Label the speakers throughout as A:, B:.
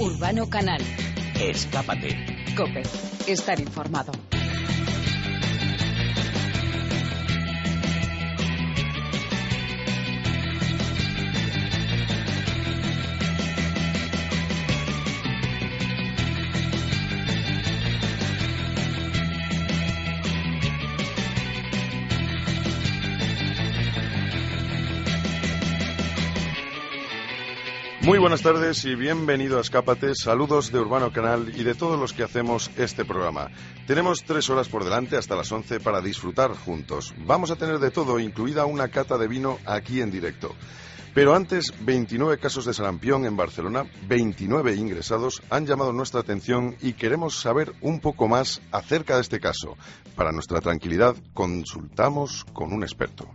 A: Urbano Canal.
B: Escápate.
A: COPE. Estar informado.
C: Muy buenas tardes y bienvenido a Escápate. Saludos de Urbano Canal y de todos los que hacemos este programa. Tenemos 3 horas por delante hasta las 11 para disfrutar juntos. Vamos a tener de todo, incluida una cata de vino aquí en directo. Pero antes, 29 casos de sarampión en Barcelona, 29 ingresados han llamado nuestra atención y queremos saber un poco más acerca de este caso. Para nuestra tranquilidad, consultamos con un experto.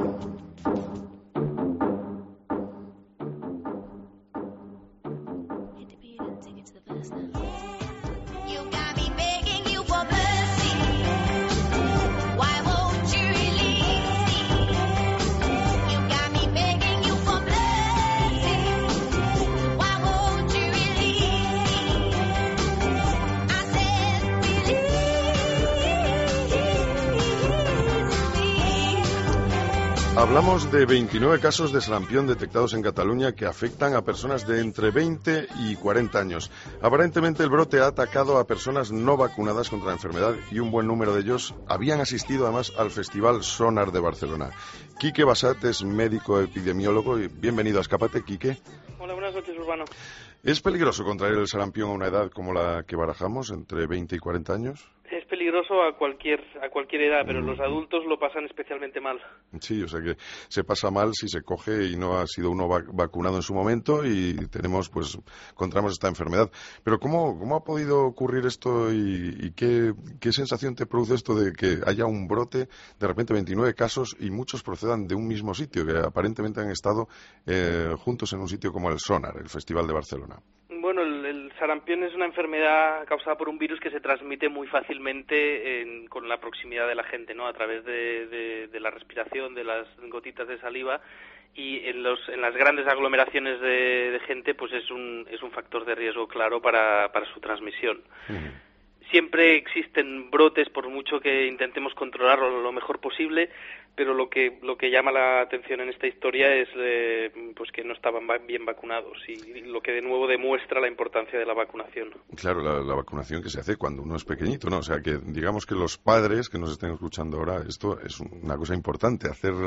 C: Hablamos de 29 casos de sarampión detectados en Cataluña que afectan a personas de entre 20 y 40 años. Aparentemente el brote ha atacado a personas no vacunadas contra la enfermedad y un buen número de ellos habían asistido además al Festival Sonar de Barcelona. Quique Bassat es médico epidemiólogo y bienvenido a Escápate, Quique.
D: Hola, buenas noches, Urbano.
C: ¿Es peligroso contraer el sarampión a una edad como la que barajamos, entre 20 y 40 años?
D: Es peligroso a cualquier edad, pero los adultos lo pasan especialmente mal.
C: Sí, o sea que se pasa mal si se coge y no ha sido uno vacunado en su momento y contraemos esta enfermedad. Pero ¿cómo ha podido ocurrir esto y qué sensación te produce esto de que haya un brote, de repente 29 casos y muchos procedan de un mismo sitio, que aparentemente han estado juntos en un sitio como el Sonar, el Festival de Barcelona?
D: Bueno, el sarampión es una enfermedad causada por un virus que se transmite muy fácilmente con la proximidad de la gente, ¿no? A través de la respiración, de las gotitas de saliva, y en las grandes aglomeraciones de gente, pues es un factor de riesgo claro para su transmisión. Siempre existen brotes, por mucho que intentemos controlarlo lo mejor posible, pero lo que llama la atención en esta historia es pues que no estaban bien vacunados, y lo que de nuevo demuestra la importancia de la vacunación.
C: Claro, la vacunación que se hace cuando uno es pequeñito, ¿no? O sea, que digamos que los padres que nos estén escuchando ahora, esto es una cosa importante,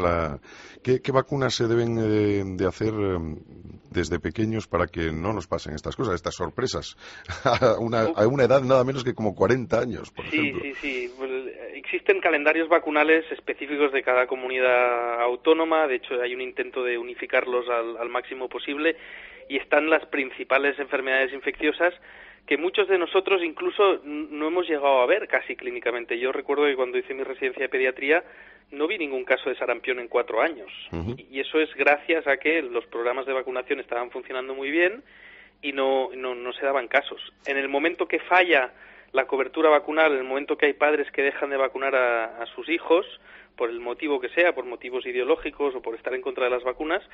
C: ¿Qué vacunas se deben de hacer desde pequeños para que no nos pasen estas cosas, estas sorpresas, a una edad nada menos que como 40 años, por ejemplo?
D: Sí. Pues, existen calendarios vacunales específicos de cada comunidad autónoma. De hecho, hay un intento de unificarlos al máximo posible, y están las principales enfermedades infecciosas que muchos de nosotros incluso no hemos llegado a ver casi clínicamente. Yo recuerdo que cuando hice mi residencia de pediatría no vi ningún caso de sarampión en 4 años. Y eso es gracias a que los programas de vacunación estaban funcionando muy bien y no se daban casos. En el momento que falla la cobertura vacunal, en el momento que hay padres que dejan de vacunar a sus hijos, por el motivo que sea, por motivos ideológicos o por estar en contra de las vacunas,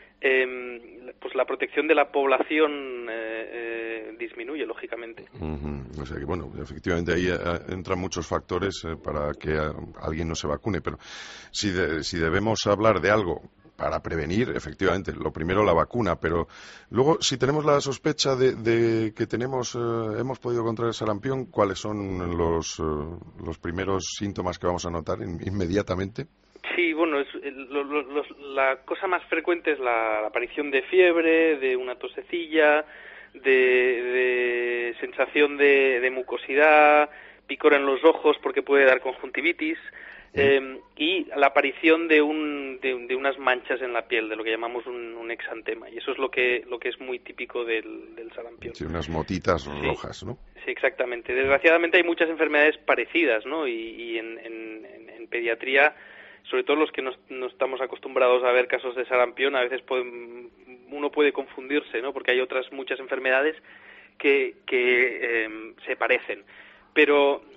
D: pues la protección de la población disminuye, lógicamente.
C: O sea que, bueno, efectivamente ahí entran muchos factores para que alguien no se vacune, pero si debemos hablar de algo para prevenir, efectivamente, lo primero la vacuna, pero luego, si tenemos la sospecha de que hemos podido contraer sarampión, ¿cuáles son los primeros síntomas que vamos a notar inmediatamente?
D: Sí, bueno, la cosa más frecuente es la aparición de fiebre, de una tosecilla, de sensación de mucosidad, picor en los ojos porque puede dar conjuntivitis, y la aparición de unas manchas en la piel, de lo que llamamos un exantema, y eso es lo que es muy típico del sarampión.
C: Sí, unas motitas rojas, ¿no?
D: Sí, exactamente. Desgraciadamente hay muchas enfermedades parecidas, ¿no? Y en pediatría, sobre todo los que no estamos acostumbrados a ver casos de sarampión, a veces uno puede confundirse, ¿no? Porque hay otras muchas enfermedades que se parecen. Pero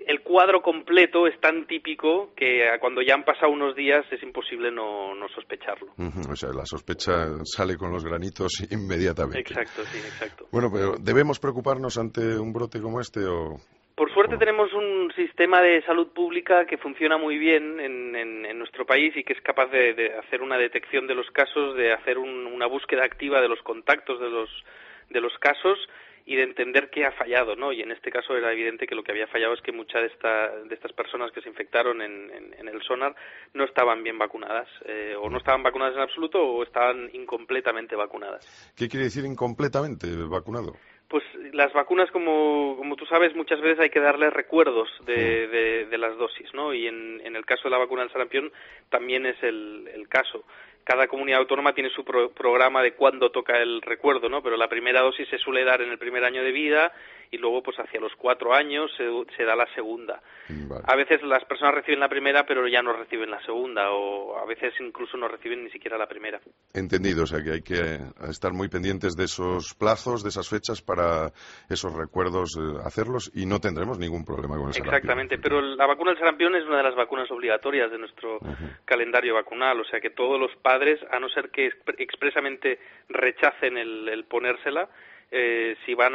D: el cuadro completo es tan típico que cuando ya han pasado unos días es imposible no sospecharlo.
C: O sea, la sospecha sale con los granitos inmediatamente.
D: Exacto, sí, exacto.
C: Bueno, pero ¿debemos preocuparnos ante un brote como este o...?
D: Por suerte tenemos un sistema de salud pública que funciona muy bien en nuestro país y que es capaz de hacer una detección de los casos, de hacer una búsqueda activa de los contactos de los casos y de entender qué ha fallado, ¿no? Y en este caso era evidente que lo que había fallado es que muchas de estas personas que se infectaron en el Sonar no estaban bien vacunadas, o no estaban vacunadas en absoluto o estaban incompletamente vacunadas.
C: ¿Qué quiere decir incompletamente vacunado?
D: Pues las vacunas, como tú sabes, muchas veces hay que darles recuerdos de las dosis, ¿no? Y en el caso de la vacuna del sarampión también es el caso. Cada comunidad autónoma tiene su programa de cuándo toca el recuerdo, ¿no? Pero la primera dosis se suele dar en el primer año de vida y luego, pues hacia los 4 años se da la segunda.
C: Vale.
D: A veces las personas reciben la primera, pero ya no reciben la segunda, o a veces incluso no reciben ni siquiera la primera.
C: Entendido, o sea que hay que estar muy pendientes de esos plazos, de esas fechas para esos recuerdos, hacerlos, y no tendremos ningún problema con el sarampión.
D: Exactamente, pero la vacuna del sarampión es una de las vacunas obligatorias de nuestro calendario vacunal, o sea que todos los padres, a no ser que expresamente rechacen el ponérsela, si van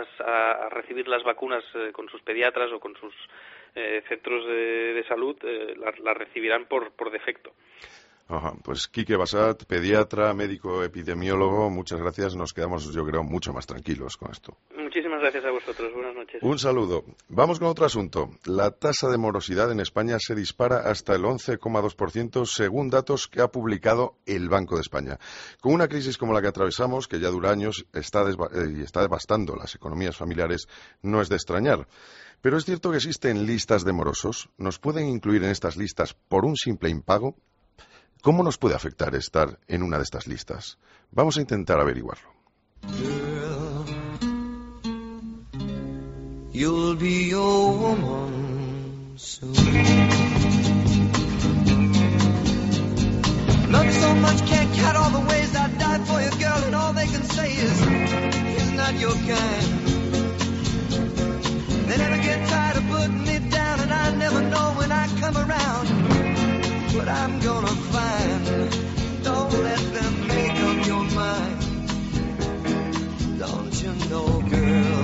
D: a recibir las vacunas con sus pediatras o con sus centros de salud, las recibirán por defecto.
C: Ajá, pues Quique Bassat, pediatra, médico epidemiólogo, muchas gracias. Nos quedamos, yo creo, mucho más tranquilos con esto.
D: Muchísimas gracias a vosotros. Buenas noches.
C: Un saludo. Vamos con otro asunto. La tasa de morosidad en España se dispara hasta el 11,2% según datos que ha publicado el Banco de España. Con una crisis como la que atravesamos, que ya dura años y está devastando las economías familiares, no es de extrañar. Pero es cierto que existen listas de morosos. ¿Nos pueden incluir en estas listas por un simple impago? ¿Cómo nos puede afectar estar en una de estas listas? Vamos a intentar averiguarlo.
B: Girl, you'll be your woman soon. Love so much, can't count all the ways I died for you, girl, and all they can say is, he's not your kind. They never get tired of putting me down, and I never know when I come around what I'm gonna find. Don't let them make up your mind. Don't you know, girl?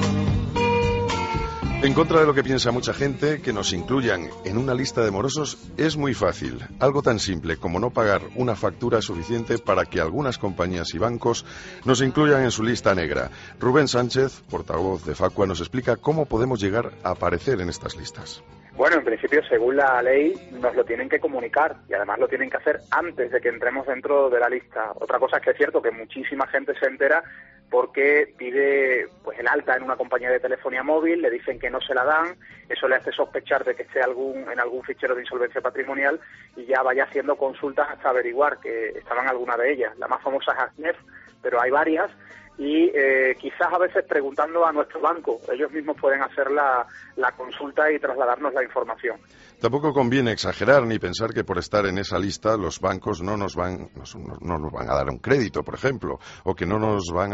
C: En contra de lo que piensa mucha gente, que nos incluyan en una lista de morosos es muy fácil. Algo tan simple como no pagar una factura suficiente para que algunas compañías y bancos nos incluyan en su lista negra. Rubén Sánchez, portavoz de Facua, nos explica cómo podemos llegar a aparecer en estas listas.
E: Bueno, en principio, según la ley, nos lo tienen que comunicar y además lo tienen que hacer antes de que entremos dentro de la lista. Otra cosa es que es cierto que muchísima gente se entera porque pide pues el alta en una compañía de telefonía móvil, le dicen que no se la dan, eso le hace sospechar de que esté en algún fichero de insolvencia patrimonial y ya vaya haciendo consultas hasta averiguar que estaba en alguna de ellas. La más famosa es ASNEF, pero hay varias. Y quizás a veces preguntando a nuestro banco, ellos mismos pueden hacer la consulta y trasladarnos la información.
C: Tampoco conviene exagerar ni pensar que por estar en esa lista los bancos no nos van a dar un crédito, por ejemplo, o que no nos van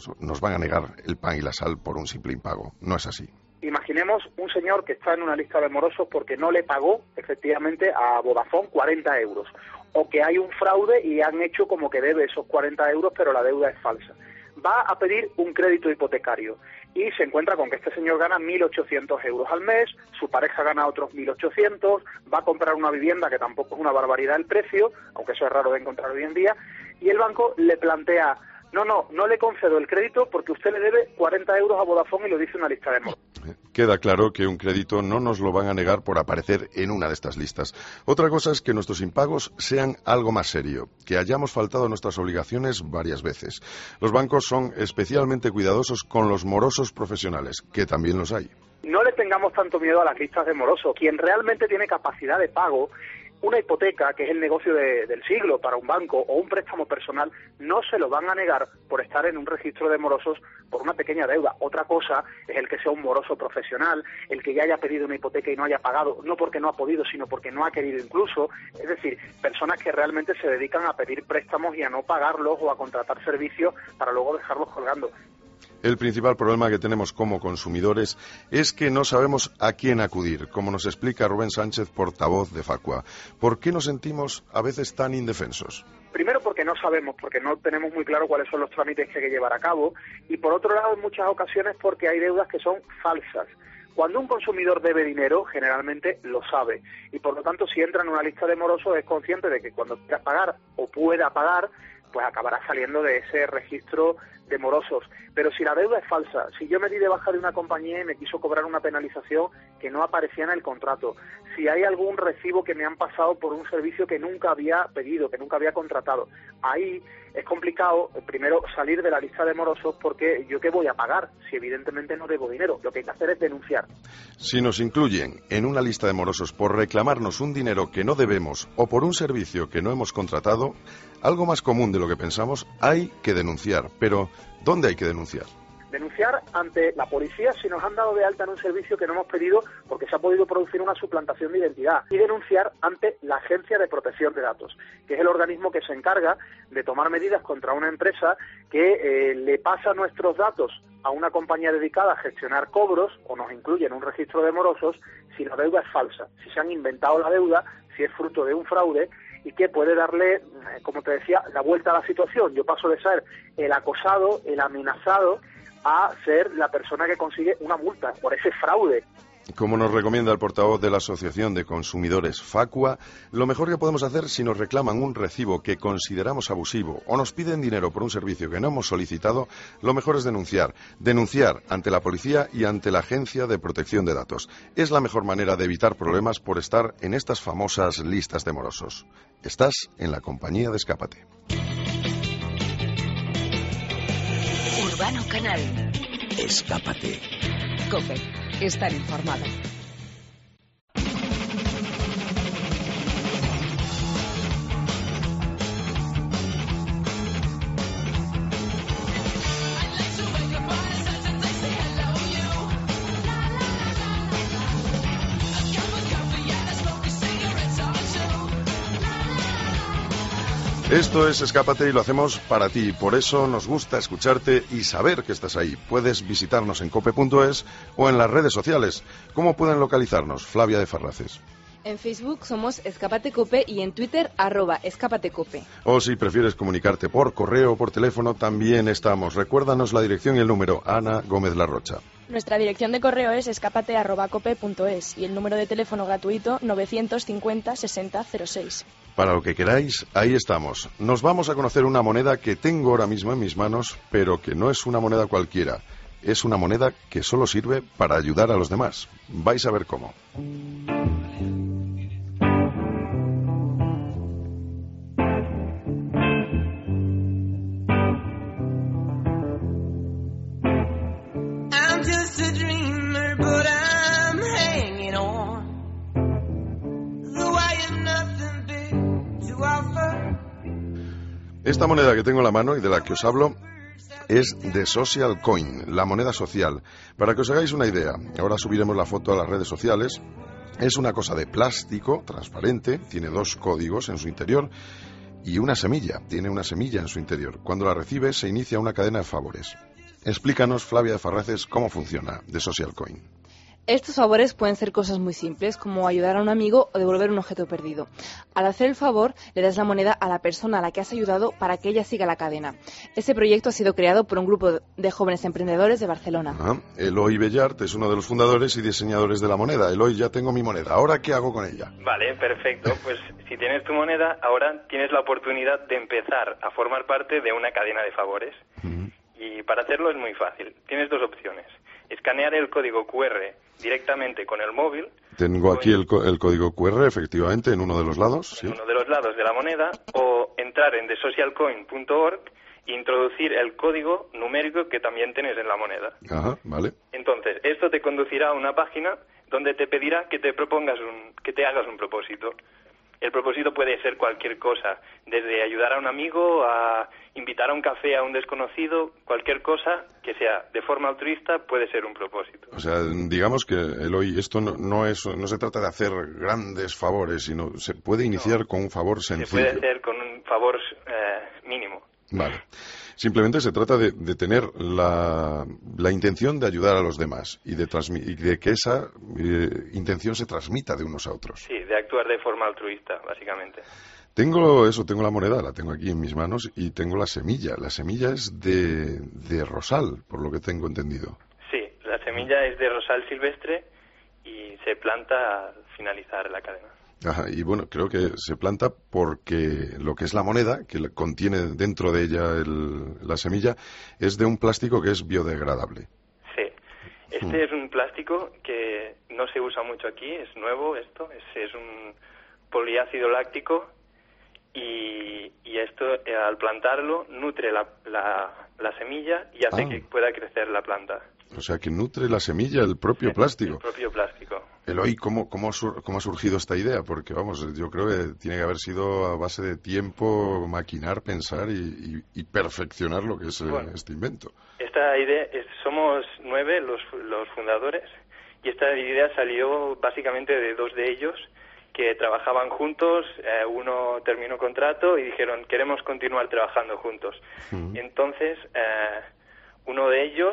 C: a negar el pan y la sal por un simple impago. No es así.
E: Imaginemos un señor que está en una lista de morosos porque no le pagó efectivamente a Vodafone 40 euros, o que hay un fraude y han hecho como que debe esos 40 euros, pero la deuda es falsa. Va a pedir un crédito hipotecario y se encuentra con que este señor gana 1.800 euros al mes, su pareja gana otros 1.800, va a comprar una vivienda que tampoco es una barbaridad el precio, aunque eso es raro de encontrar hoy en día, y el banco le plantea, no le concedo el crédito porque usted le debe 40 euros a Vodafone y lo dice en una lista de morosos.
C: Queda claro que un crédito no nos lo van a negar por aparecer en una de estas listas. Otra cosa es que nuestros impagos sean algo más serio, que hayamos faltado a nuestras obligaciones varias veces. Los bancos son especialmente cuidadosos con los morosos profesionales, que también los hay.
E: No le tengamos tanto miedo a las listas de morosos. Quien realmente tiene capacidad de pago, una hipoteca, que es el negocio del siglo para un banco, o un préstamo personal, no se lo van a negar por estar en un registro de morosos por una pequeña deuda. Otra cosa es el que sea un moroso profesional, el que ya haya pedido una hipoteca y no haya pagado, no porque no ha podido, sino porque no ha querido incluso. Es decir, personas que realmente se dedican a pedir préstamos y a no pagarlos o a contratar servicios para luego dejarlos colgando.
C: El principal problema que tenemos como consumidores es que no sabemos a quién acudir, como nos explica Rubén Sánchez, portavoz de Facua. ¿Por qué nos sentimos a veces tan indefensos?
E: Primero porque no sabemos, porque no tenemos muy claro cuáles son los trámites que hay que llevar a cabo, y por otro lado en muchas ocasiones porque hay deudas que son falsas. Cuando un consumidor debe dinero, generalmente lo sabe, y por lo tanto si entra en una lista de morosos es consciente de que cuando quiera pagar o pueda pagar, pues acabará saliendo de ese registro de morosos. Pero si la deuda es falsa, si yo me di de baja de una compañía y me quiso cobrar una penalización que no aparecía en el contrato, si hay algún recibo que me han pasado por un servicio que nunca había pedido, que nunca había contratado, ahí es complicado, primero, salir de la lista de morosos, porque ¿yo qué voy a pagar si evidentemente no debo dinero? Lo que hay que hacer es denunciar.
C: Si nos incluyen en una lista de morosos por reclamarnos un dinero que no debemos o por un servicio que no hemos contratado, algo más común de lo que pensamos, hay que denunciar. Pero, ¿dónde hay que denunciar?
E: Denunciar ante la policía si nos han dado de alta en un servicio que no hemos pedido porque se ha podido producir una suplantación de identidad, y denunciar ante la Agencia de Protección de Datos, que es el organismo que se encarga de tomar medidas contra una empresa que le pasa nuestros datos a una compañía dedicada a gestionar cobros o nos incluye en un registro de morosos si la deuda es falsa, si se han inventado la deuda, si es fruto de un fraude, y que puede darle, como te decía, la vuelta a la situación. Yo paso de ser el acosado, el amenazado, a ser la persona que consigue una multa por ese fraude.
C: Como nos recomienda el portavoz de la Asociación de Consumidores Facua, lo mejor que podemos hacer si nos reclaman un recibo que consideramos abusivo o nos piden dinero por un servicio que no hemos solicitado, lo mejor es denunciar. Denunciar ante la policía y ante la Agencia de Protección de Datos. Es la mejor manera de evitar problemas por estar en estas famosas listas de morosos. Estás en la compañía de Escápate.
A: Urbano Canal.
F: Escápate.
A: COPE. Estar informado.
C: Esto es Escápate y lo hacemos para ti. Por eso nos gusta escucharte y saber que estás ahí. Puedes visitarnos en cope.es o en las redes sociales. ¿Cómo pueden localizarnos, Flavia de Farraces?
G: En Facebook somos Escápate Cope y en Twitter @escápatecope.
C: O si prefieres comunicarte por correo o por teléfono, también estamos. Recuérdanos la dirección y el número. Ana Gómez Larrocha.
H: Nuestra dirección de correo es escapate@cope.es y el número de teléfono gratuito 950 60 06.
C: Para lo que queráis, ahí estamos. Nos vamos a conocer una moneda que tengo ahora mismo en mis manos, pero que no es una moneda cualquiera. Es una moneda que solo sirve para ayudar a los demás. Vais a ver cómo. Esta moneda que tengo en la mano y de la que os hablo es de Social Coin, la moneda social. Para que os hagáis una idea, ahora subiremos la foto a las redes sociales. Es una cosa de plástico, transparente, tiene 2 códigos en su interior y una semilla, tiene una semilla en su interior. Cuando la recibes se inicia una cadena de favores. Explícanos, Flavia de Farraces, cómo funciona de Social Coin.
G: Estos favores pueden ser cosas muy simples, como ayudar a un amigo o devolver un objeto perdido. Al hacer el favor, le das la moneda a la persona a la que has ayudado para que ella siga la cadena. Este proyecto ha sido creado por un grupo de jóvenes emprendedores de Barcelona.
C: Eloy Bellart es uno de los fundadores y diseñadores de la moneda. Eloy, ya tengo mi moneda. ¿Ahora qué hago con ella?
I: Vale, perfecto. Pues si tienes tu moneda, ahora tienes la oportunidad de empezar a formar parte de una cadena de favores. Y para hacerlo es muy fácil. Tienes 2 opciones. Escanear el código QR directamente con el móvil.
C: Tengo aquí el código QR, efectivamente, en uno de los lados. ¿Sí?
I: En uno de los lados de la moneda, o entrar en thesocialcoin.org e introducir el código numérico que también tienes en la moneda.
C: Ajá, vale.
I: Entonces, esto te conducirá a una página donde te pedirá que te hagas un propósito. El propósito puede ser cualquier cosa, desde ayudar a un amigo a invitar a un café a un desconocido, cualquier cosa que sea de forma altruista puede ser un propósito.
C: O sea, digamos que, Eloy, esto no se trata de hacer grandes favores, sino se puede iniciar con un favor sencillo.
I: Se puede hacer con un favor mínimo.
C: Vale. Simplemente se trata de tener la intención de ayudar a los demás y de que esa intención se transmita de unos a otros.
I: Sí, de actuar de forma altruista, básicamente.
C: Tengo la moneda, la tengo aquí en mis manos y tengo la semilla. La semilla es de rosal, por lo que tengo entendido.
I: Sí, la semilla es de rosal silvestre y se planta al finalizar la cadena.
C: Ajá, y bueno, creo que se planta porque lo que es la moneda, que contiene dentro de ella la semilla, es de un plástico que es biodegradable.
I: Sí, este es un plástico que no se usa mucho aquí, es nuevo esto, es un poliácido láctico y esto al plantarlo nutre la semilla y hace que pueda crecer la planta.
C: O sea, que nutre la semilla el propio plástico.
I: El propio plástico.
C: Eloy, ¿cómo ha surgido esta idea? Porque, vamos, yo creo que tiene que haber sido a base de tiempo, maquinar, pensar y perfeccionar lo que es este invento.
I: Esta idea, somos 9 los fundadores, y esta idea salió básicamente de 2 de ellos que trabajaban juntos. Uno terminó contrato y dijeron, queremos continuar trabajando juntos. Entonces, uno de ellos...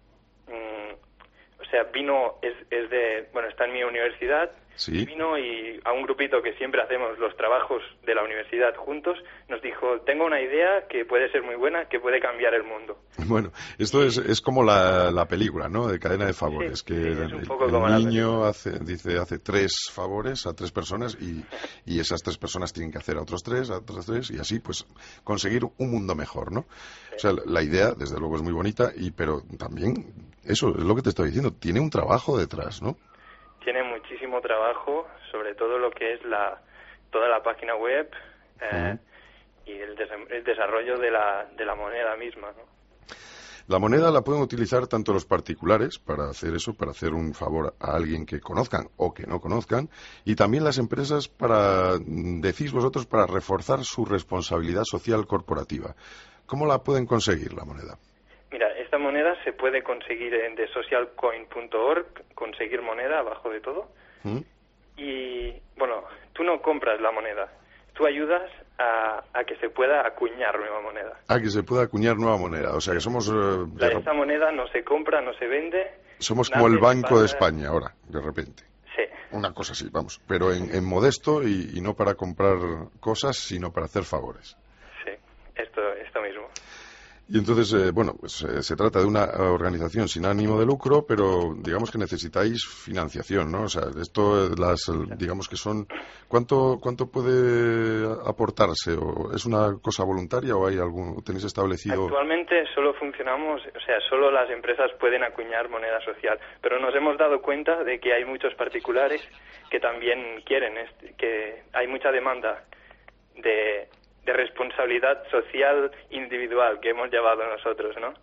I: vino, está en mi universidad,
C: ¿sí?
I: Y vino y a un grupito que siempre hacemos los trabajos de la universidad juntos, nos dijo, tengo una idea que puede ser muy buena, que puede cambiar el mundo.
C: Bueno, esto es como la película, ¿no?, de Cadena de Favores,
I: sí,
C: que
I: es un poco como
C: el niño hace 3 favores a 3 personas y esas 3 personas tienen que hacer a otros 3 y así pues conseguir un mundo mejor, ¿no? Sí. O sea, la idea desde luego es muy bonita, pero también eso es lo que te estoy diciendo, tiene un trabajo detrás, ¿no?
I: Tiene muchísimo trabajo, sobre todo lo que es toda la página web y el desarrollo de la moneda misma, ¿no?
C: La moneda la pueden utilizar tanto los particulares para hacer eso, para hacer un favor a alguien que conozcan o que no conozcan, y también las empresas decís vosotros, para reforzar su responsabilidad social corporativa. ¿Cómo la pueden conseguir, la moneda?
I: Mira, esta moneda se puede conseguir en thesocialcoin.org, conseguir moneda abajo de todo. Y, bueno, tú no compras la moneda, tú ayudas a que se pueda acuñar nueva moneda.
C: A que se pueda acuñar nueva moneda, o sea que somos...
I: Esta moneda no se compra, no se vende.
C: Somos como el Banco de España ahora, de repente.
I: Sí.
C: Una cosa así, vamos, pero en modesto y no para comprar cosas, sino para hacer favores.
I: Sí, esto mismo.
C: Y entonces, se trata de una organización sin ánimo de lucro, pero digamos que necesitáis financiación, ¿no? O sea, digamos que son... ¿Cuánto puede aportarse? ¿O es una cosa voluntaria o tenéis establecido...?
I: Actualmente solo funcionamos, solo las empresas pueden acuñar moneda social, pero nos hemos dado cuenta de que hay muchos particulares que también quieren, que hay mucha demanda de responsabilidad social individual que hemos llevado nosotros, ¿no?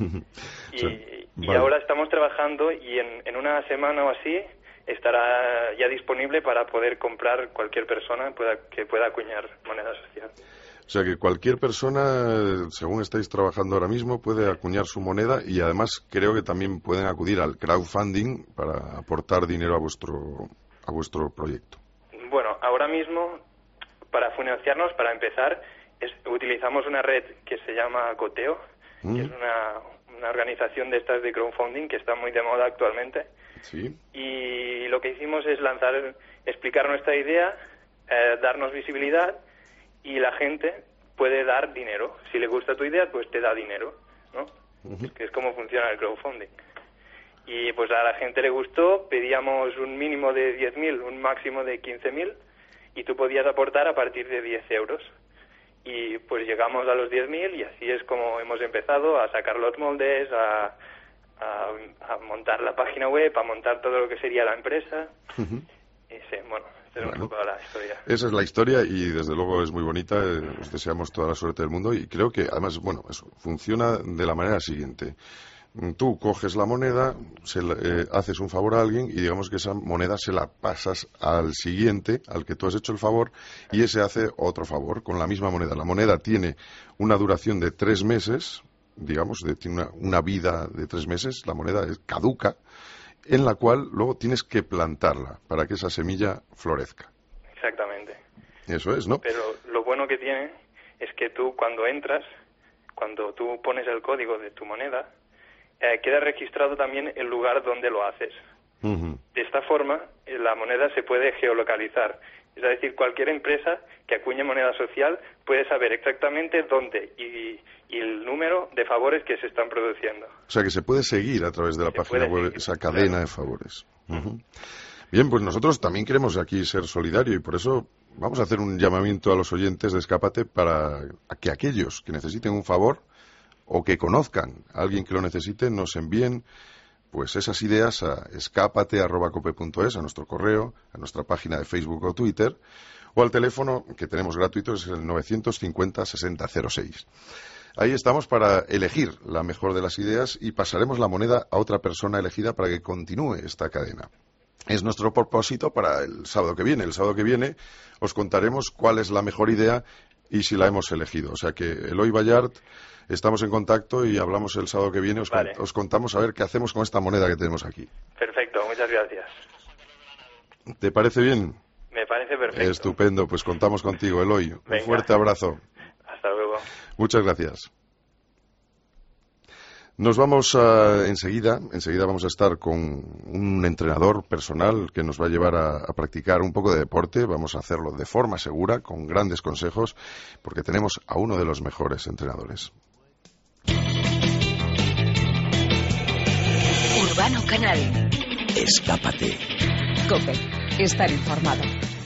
I: Y ahora estamos trabajando y en una semana o así estará ya disponible para poder comprar cualquier persona que pueda acuñar moneda social.
C: O sea que cualquier persona, según estáis trabajando ahora mismo, puede acuñar su moneda, y además creo que también pueden acudir al crowdfunding para aportar dinero a vuestro proyecto.
I: Bueno, ahora mismo, para financiarnos, para empezar, utilizamos una red que se llama Coteo, que es una organización de estas de crowdfunding que está muy de moda actualmente.
C: Sí.
I: Y lo que hicimos es explicar nuestra idea, darnos visibilidad, y la gente puede dar dinero. Si le gusta tu idea, pues te da dinero, ¿no? Que es como funciona el crowdfunding. Y pues a la gente le gustó, pedíamos un mínimo de 10.000, un máximo de 15.000, y tú podías aportar a partir de 10 euros. Y pues llegamos a los 10.000 y así es como hemos empezado a sacar los moldes, a montar la página web, a montar todo lo que sería la empresa. Y sí, esta es un poco la historia.
C: Esa es la historia y desde luego es muy bonita. Os deseamos toda la suerte del mundo y creo que además, eso funciona de la manera siguiente. Tú coges la moneda, haces un favor a alguien y digamos que esa moneda se la pasas al siguiente, al que tú has hecho el favor, y ese hace otro favor con la misma moneda. La moneda tiene una duración de 3 meses, digamos, tiene una vida de 3 meses, la moneda es caduca, en la cual luego tienes que plantarla para que esa semilla florezca.
I: Exactamente.
C: Eso es, ¿no?
I: Pero lo bueno que tiene es que tú cuando entras cuando tú pones el código de tu moneda, queda registrado también el lugar donde lo haces. De esta forma, la moneda se puede geolocalizar. Es decir, cualquier empresa que acuñe moneda social puede saber exactamente dónde y el número de favores que se están produciendo.
C: O sea, que se puede seguir a través de la página web esa cadena de favores. Bien, pues nosotros también queremos aquí ser solidarios y por eso vamos a hacer un llamamiento a los oyentes de Escápate para que aquellos que necesiten un favor o que conozcan a alguien que lo necesite nos envíen pues esas ideas a escapate@cope.es, a nuestro correo, a nuestra página de Facebook o Twitter, o al teléfono que tenemos gratuito, es el 950-6006. Ahí estamos para elegir la mejor de las ideas y pasaremos la moneda a otra persona elegida para que continúe esta cadena. Es nuestro propósito para el sábado que viene. El sábado que viene os contaremos cuál es la mejor idea y si la hemos elegido. O sea que Eloy Ballart, estamos en contacto y hablamos el sábado que viene. Os contamos a ver qué hacemos con esta moneda que tenemos aquí.
I: Perfecto, muchas gracias.
C: ¿Te parece bien?
I: Me parece perfecto.
C: Estupendo, pues contamos contigo, Eloy.
I: Venga.
C: Un fuerte abrazo.
I: Hasta luego.
C: Muchas gracias. Nos vamos enseguida vamos a estar con un entrenador personal que nos va a llevar a practicar un poco de deporte. Vamos a hacerlo de forma segura, con grandes consejos, porque tenemos a uno de los mejores entrenadores.
A: Urbano Canal.
F: Escápate.
A: COPE. Estar informado.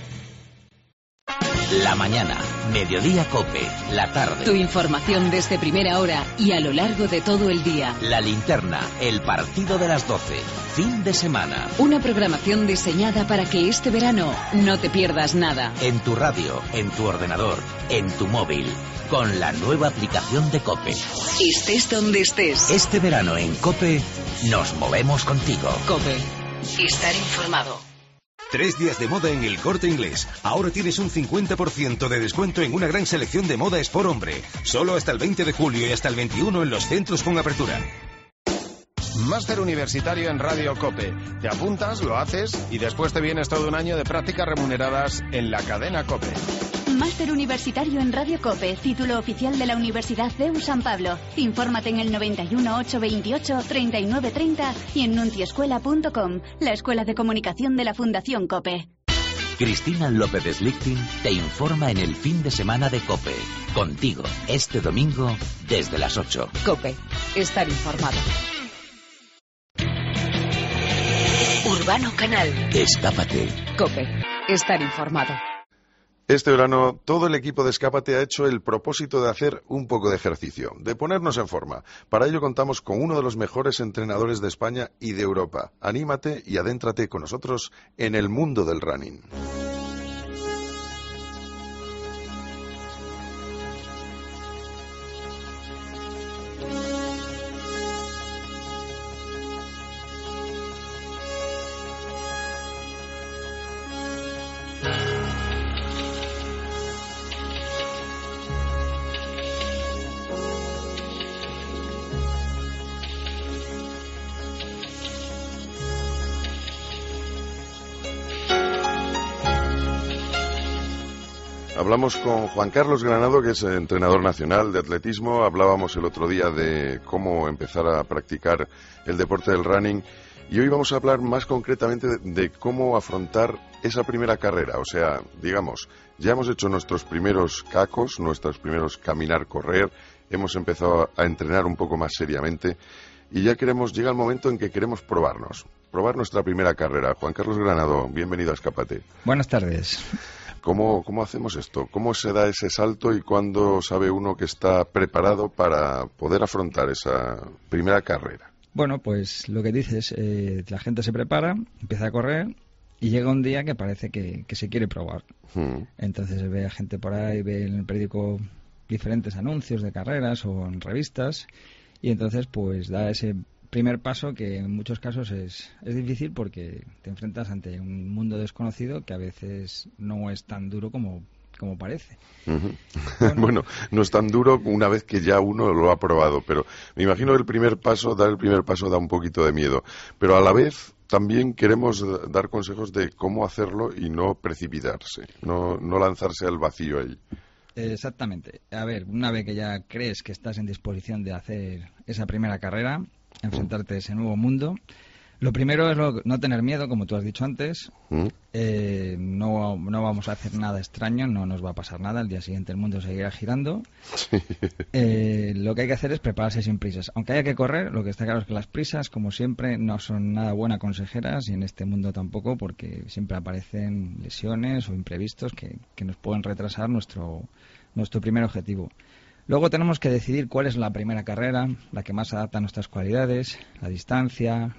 F: La mañana, mediodía COPE, la tarde.
A: Tu información desde primera hora y a lo largo de todo el día.
F: La linterna, el partido de las 12, fin de semana.
A: Una programación diseñada para que este verano no te pierdas nada.
F: En tu radio, en tu ordenador, en tu móvil, con la nueva aplicación de COPE.
A: Estés donde estés.
F: Este verano en COPE nos movemos contigo.
A: COPE. Estar informado.
J: 3 días de moda en El Corte Inglés. Ahora tienes un 50% de descuento en una gran selección de moda Sport Hombre. Solo hasta el 20 de julio y hasta el 21 en los centros con apertura.
K: Máster universitario en Radio COPE. Te apuntas, lo haces y después te vienes todo un año de prácticas remuneradas en la cadena COPE.
L: Máster universitario en Radio COPE, título oficial de la Universidad CEU San Pablo. Infórmate en el 91 828 3930 y en nunciescuela.com, la escuela de comunicación de la Fundación COPE.
F: Cristina López Slichting te informa en el fin de semana de COPE. Contigo, este domingo, desde las 8.
A: COPE. Estar informado. Urbano Canal.
F: Escápate.
A: COPE. Estar informado.
C: Este verano, todo el equipo de Escápate ha hecho el propósito de hacer un poco de ejercicio, de ponernos en forma. Para ello contamos con uno de los mejores entrenadores de España y de Europa. Anímate y adéntrate con nosotros en el mundo del running. Hablamos con Juan Carlos Granado, que es entrenador nacional de atletismo. Hablábamos el otro día de cómo empezar a practicar el deporte del running. Y hoy vamos a hablar más concretamente de cómo afrontar esa primera carrera. O sea, digamos, ya hemos hecho nuestros primeros cacos, nuestros primeros caminar, correr. Hemos empezado a entrenar un poco más seriamente. Y ya llega el momento en que queremos probar nuestra primera carrera. Juan Carlos Granado, bienvenido a Escápate.
M: Buenas tardes.
C: ¿Cómo hacemos esto? ¿Cómo se da ese salto y cuándo sabe uno que está preparado para poder afrontar esa primera carrera?
M: Bueno, pues lo que dices, la gente se prepara, empieza a correr y llega un día que parece que se quiere probar. Entonces ve a gente por ahí, ve en el periódico diferentes anuncios de carreras o en revistas y entonces pues da ese primer paso que en muchos casos es difícil porque te enfrentas ante un mundo desconocido que a veces no es tan duro como parece.
C: Bueno, no es tan duro una vez que ya uno lo ha probado, pero me imagino que dar el primer paso da un poquito de miedo, pero a la vez también queremos dar consejos de cómo hacerlo y no precipitarse, no lanzarse al vacío ahí.
M: Exactamente. A ver, una vez que ya crees que estás en disposición de hacer esa primera carrera, enfrentarte a ese nuevo mundo, lo primero es no tener miedo, como tú has dicho antes. No vamos a hacer nada extraño, no nos va a pasar nada. Al día siguiente el mundo seguirá girando. Lo que hay que hacer es prepararse sin prisas. Aunque haya que correr, lo que está claro es que las prisas, como siempre, no son nada buenas consejeras, y en este mundo tampoco, porque siempre aparecen lesiones o imprevistos que nos pueden retrasar nuestro primer objetivo. Luego tenemos que decidir cuál es la primera carrera, la que más se adapta a nuestras cualidades, la distancia,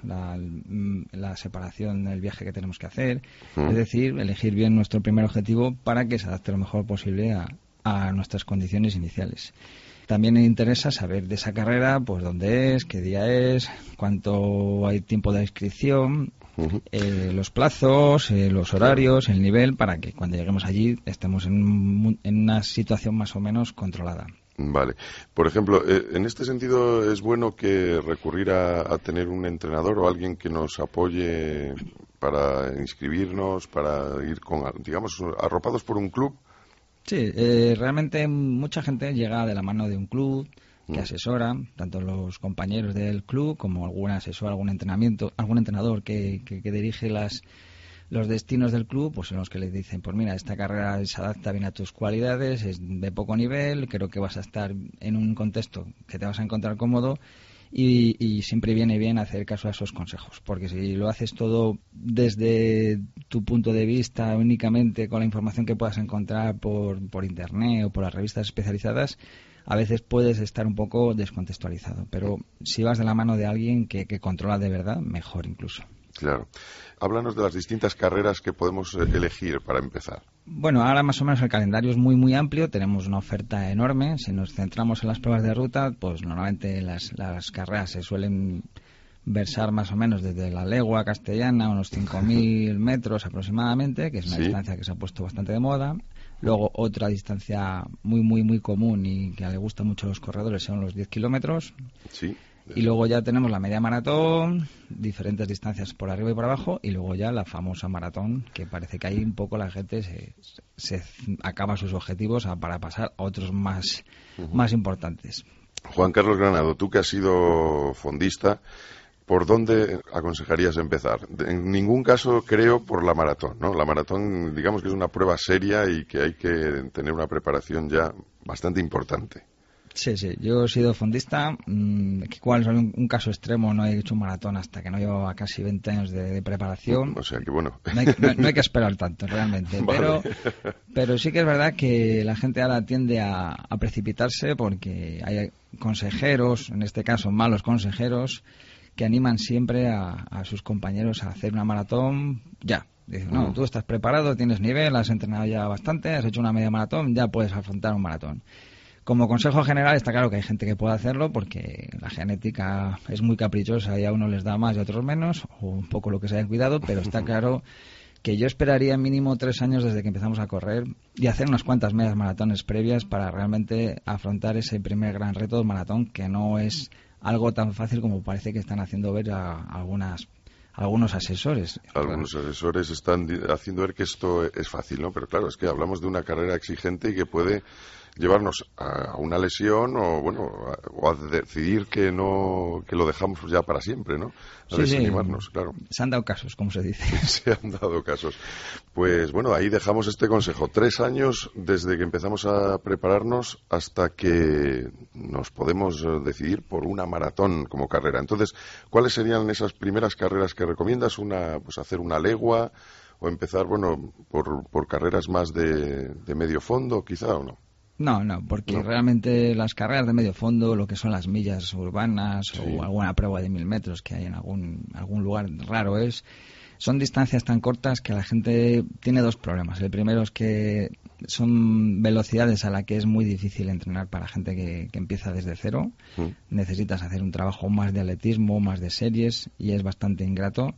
M: la separación del viaje que tenemos que hacer. Es decir, elegir bien nuestro primer objetivo para que se adapte lo mejor posible a nuestras condiciones iniciales. También me interesa saber de esa carrera, pues dónde es, qué día es, cuánto hay tiempo de inscripción, los plazos, los horarios, el nivel, para que cuando lleguemos allí estemos en una situación más o menos controlada.
C: Vale. Por ejemplo, en este sentido es bueno que recurrir a tener un entrenador o alguien que nos apoye para inscribirnos, para ir digamos, arropados por un club.
M: Sí, realmente mucha gente llega de la mano de un club que asesora, tanto los compañeros del club como algún asesor, algún entrenador que dirige los destinos del club, pues en los que les dicen, pues mira, esta carrera se adapta bien a tus cualidades, es de poco nivel, creo que vas a estar en un contexto que te vas a encontrar cómodo, y siempre viene bien hacer caso a esos consejos, porque si lo haces todo desde tu punto de vista, únicamente con la información que puedas encontrar por internet o por las revistas especializadas, a veces puedes estar un poco descontextualizado, pero si vas de la mano de alguien que controla de verdad, mejor incluso.
C: Claro. Háblanos de las distintas carreras que podemos elegir para empezar.
M: Bueno, ahora más o menos el calendario es muy muy amplio, tenemos una oferta enorme. Si nos centramos en las pruebas de ruta, pues normalmente las carreras se suelen versar más o menos desde la legua castellana, unos 5.000 metros aproximadamente, que es una distancia que se ha puesto bastante de moda. Luego otra distancia muy muy muy común y que le gusta mucho a los corredores son los 10 kilómetros.
C: Sí.
M: Y luego ya tenemos la media maratón, diferentes distancias por arriba y por abajo, y luego ya la famosa maratón, que parece que ahí un poco la gente se acaba sus objetivos para pasar a otros más importantes.
C: Juan Carlos Granado, tú que has sido fondista, ¿por dónde aconsejarías empezar? En ningún caso creo por la maratón, ¿no? La maratón, digamos que es una prueba seria y que hay que tener una preparación ya bastante importante.
M: Sí, yo he sido fondista. ¿Cuál es un caso extremo? No he hecho un maratón hasta que no llevo casi 20 años de preparación.
C: O sea que bueno.
M: No hay que esperar tanto, realmente. Vale. Pero sí que es verdad que la gente ahora tiende a precipitarse porque hay consejeros, en este caso malos consejeros, que animan siempre a sus compañeros a hacer una maratón ya. Dicen, no, tú estás preparado, tienes nivel, has entrenado ya bastante, has hecho una media maratón, ya puedes afrontar un maratón. Como consejo general está claro que hay gente que puede hacerlo porque la genética es muy caprichosa y a unos les da más y a otros menos, o un poco lo que se haya cuidado, pero está claro que yo esperaría mínimo 3 años desde que empezamos a correr y hacer unas cuantas medias maratones previas para realmente afrontar ese primer gran reto del maratón, que no es algo tan fácil como parece que están haciendo ver a algunos asesores.
C: Algunos asesores están haciendo ver que esto es fácil, ¿no? Pero claro, es que hablamos de una carrera exigente y que puede llevarnos a una lesión o a decidir que lo dejamos ya para siempre, ¿no? A desanimarnos, claro.
M: Se han dado casos, como se dice.
C: Se han dado casos. Pues bueno, ahí dejamos este consejo. 3 años desde que empezamos a prepararnos hasta que nos podemos decidir por una maratón como carrera. Entonces, ¿cuáles serían esas primeras carreras que recomiendas? Pues hacer una legua o empezar, por carreras más de medio fondo, quizá, ¿o no?
M: No, porque realmente las carreras de medio fondo, lo que son las millas urbanas o alguna prueba de 1000 metros que hay en algún lugar raro son distancias tan cortas que la gente tiene 2 problemas. El primero es que son velocidades a las que es muy difícil entrenar para gente que empieza desde cero. Necesitas hacer un trabajo más de atletismo, más de series y es bastante ingrato.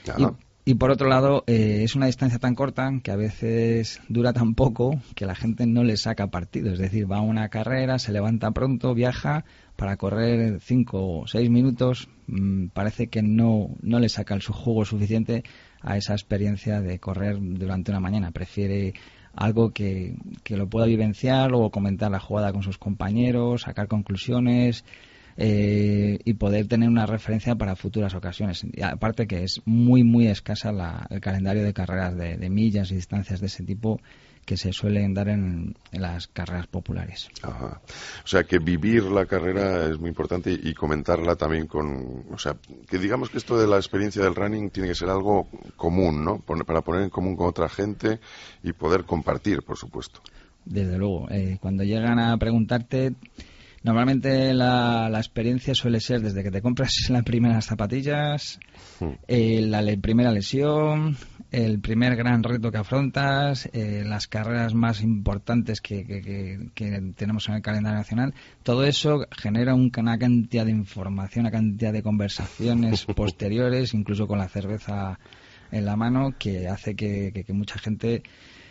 M: Y por otro lado, es una distancia tan corta que a veces dura tan poco que la gente no le saca partido. Es decir, va a una carrera, se levanta pronto, viaja para correr 5 o 6 minutos. Parece que no le saca el jugo suficiente a esa experiencia de correr durante una mañana. Prefiere algo que lo pueda vivenciar, luego comentar la jugada con sus compañeros, sacar conclusiones y poder tener una referencia para futuras ocasiones. Y aparte que es muy, muy escasa el calendario de carreras de millas y distancias de ese tipo que se suelen dar en las carreras populares.
C: Ajá. O sea, que vivir la carrera es muy importante y comentarla también o sea, que digamos que esto de la experiencia del running tiene que ser algo común, ¿no? Para poner en común con otra gente y poder compartir, por supuesto.
M: Desde luego. Cuando llegan a preguntarte, normalmente la experiencia suele ser desde que te compras las primeras zapatillas, la primera lesión, el primer gran reto que afrontas, las carreras más importantes que tenemos en el calendario nacional. Todo eso genera una cantidad de información, una cantidad de conversaciones posteriores, incluso con la cerveza en la mano, que hace que mucha gente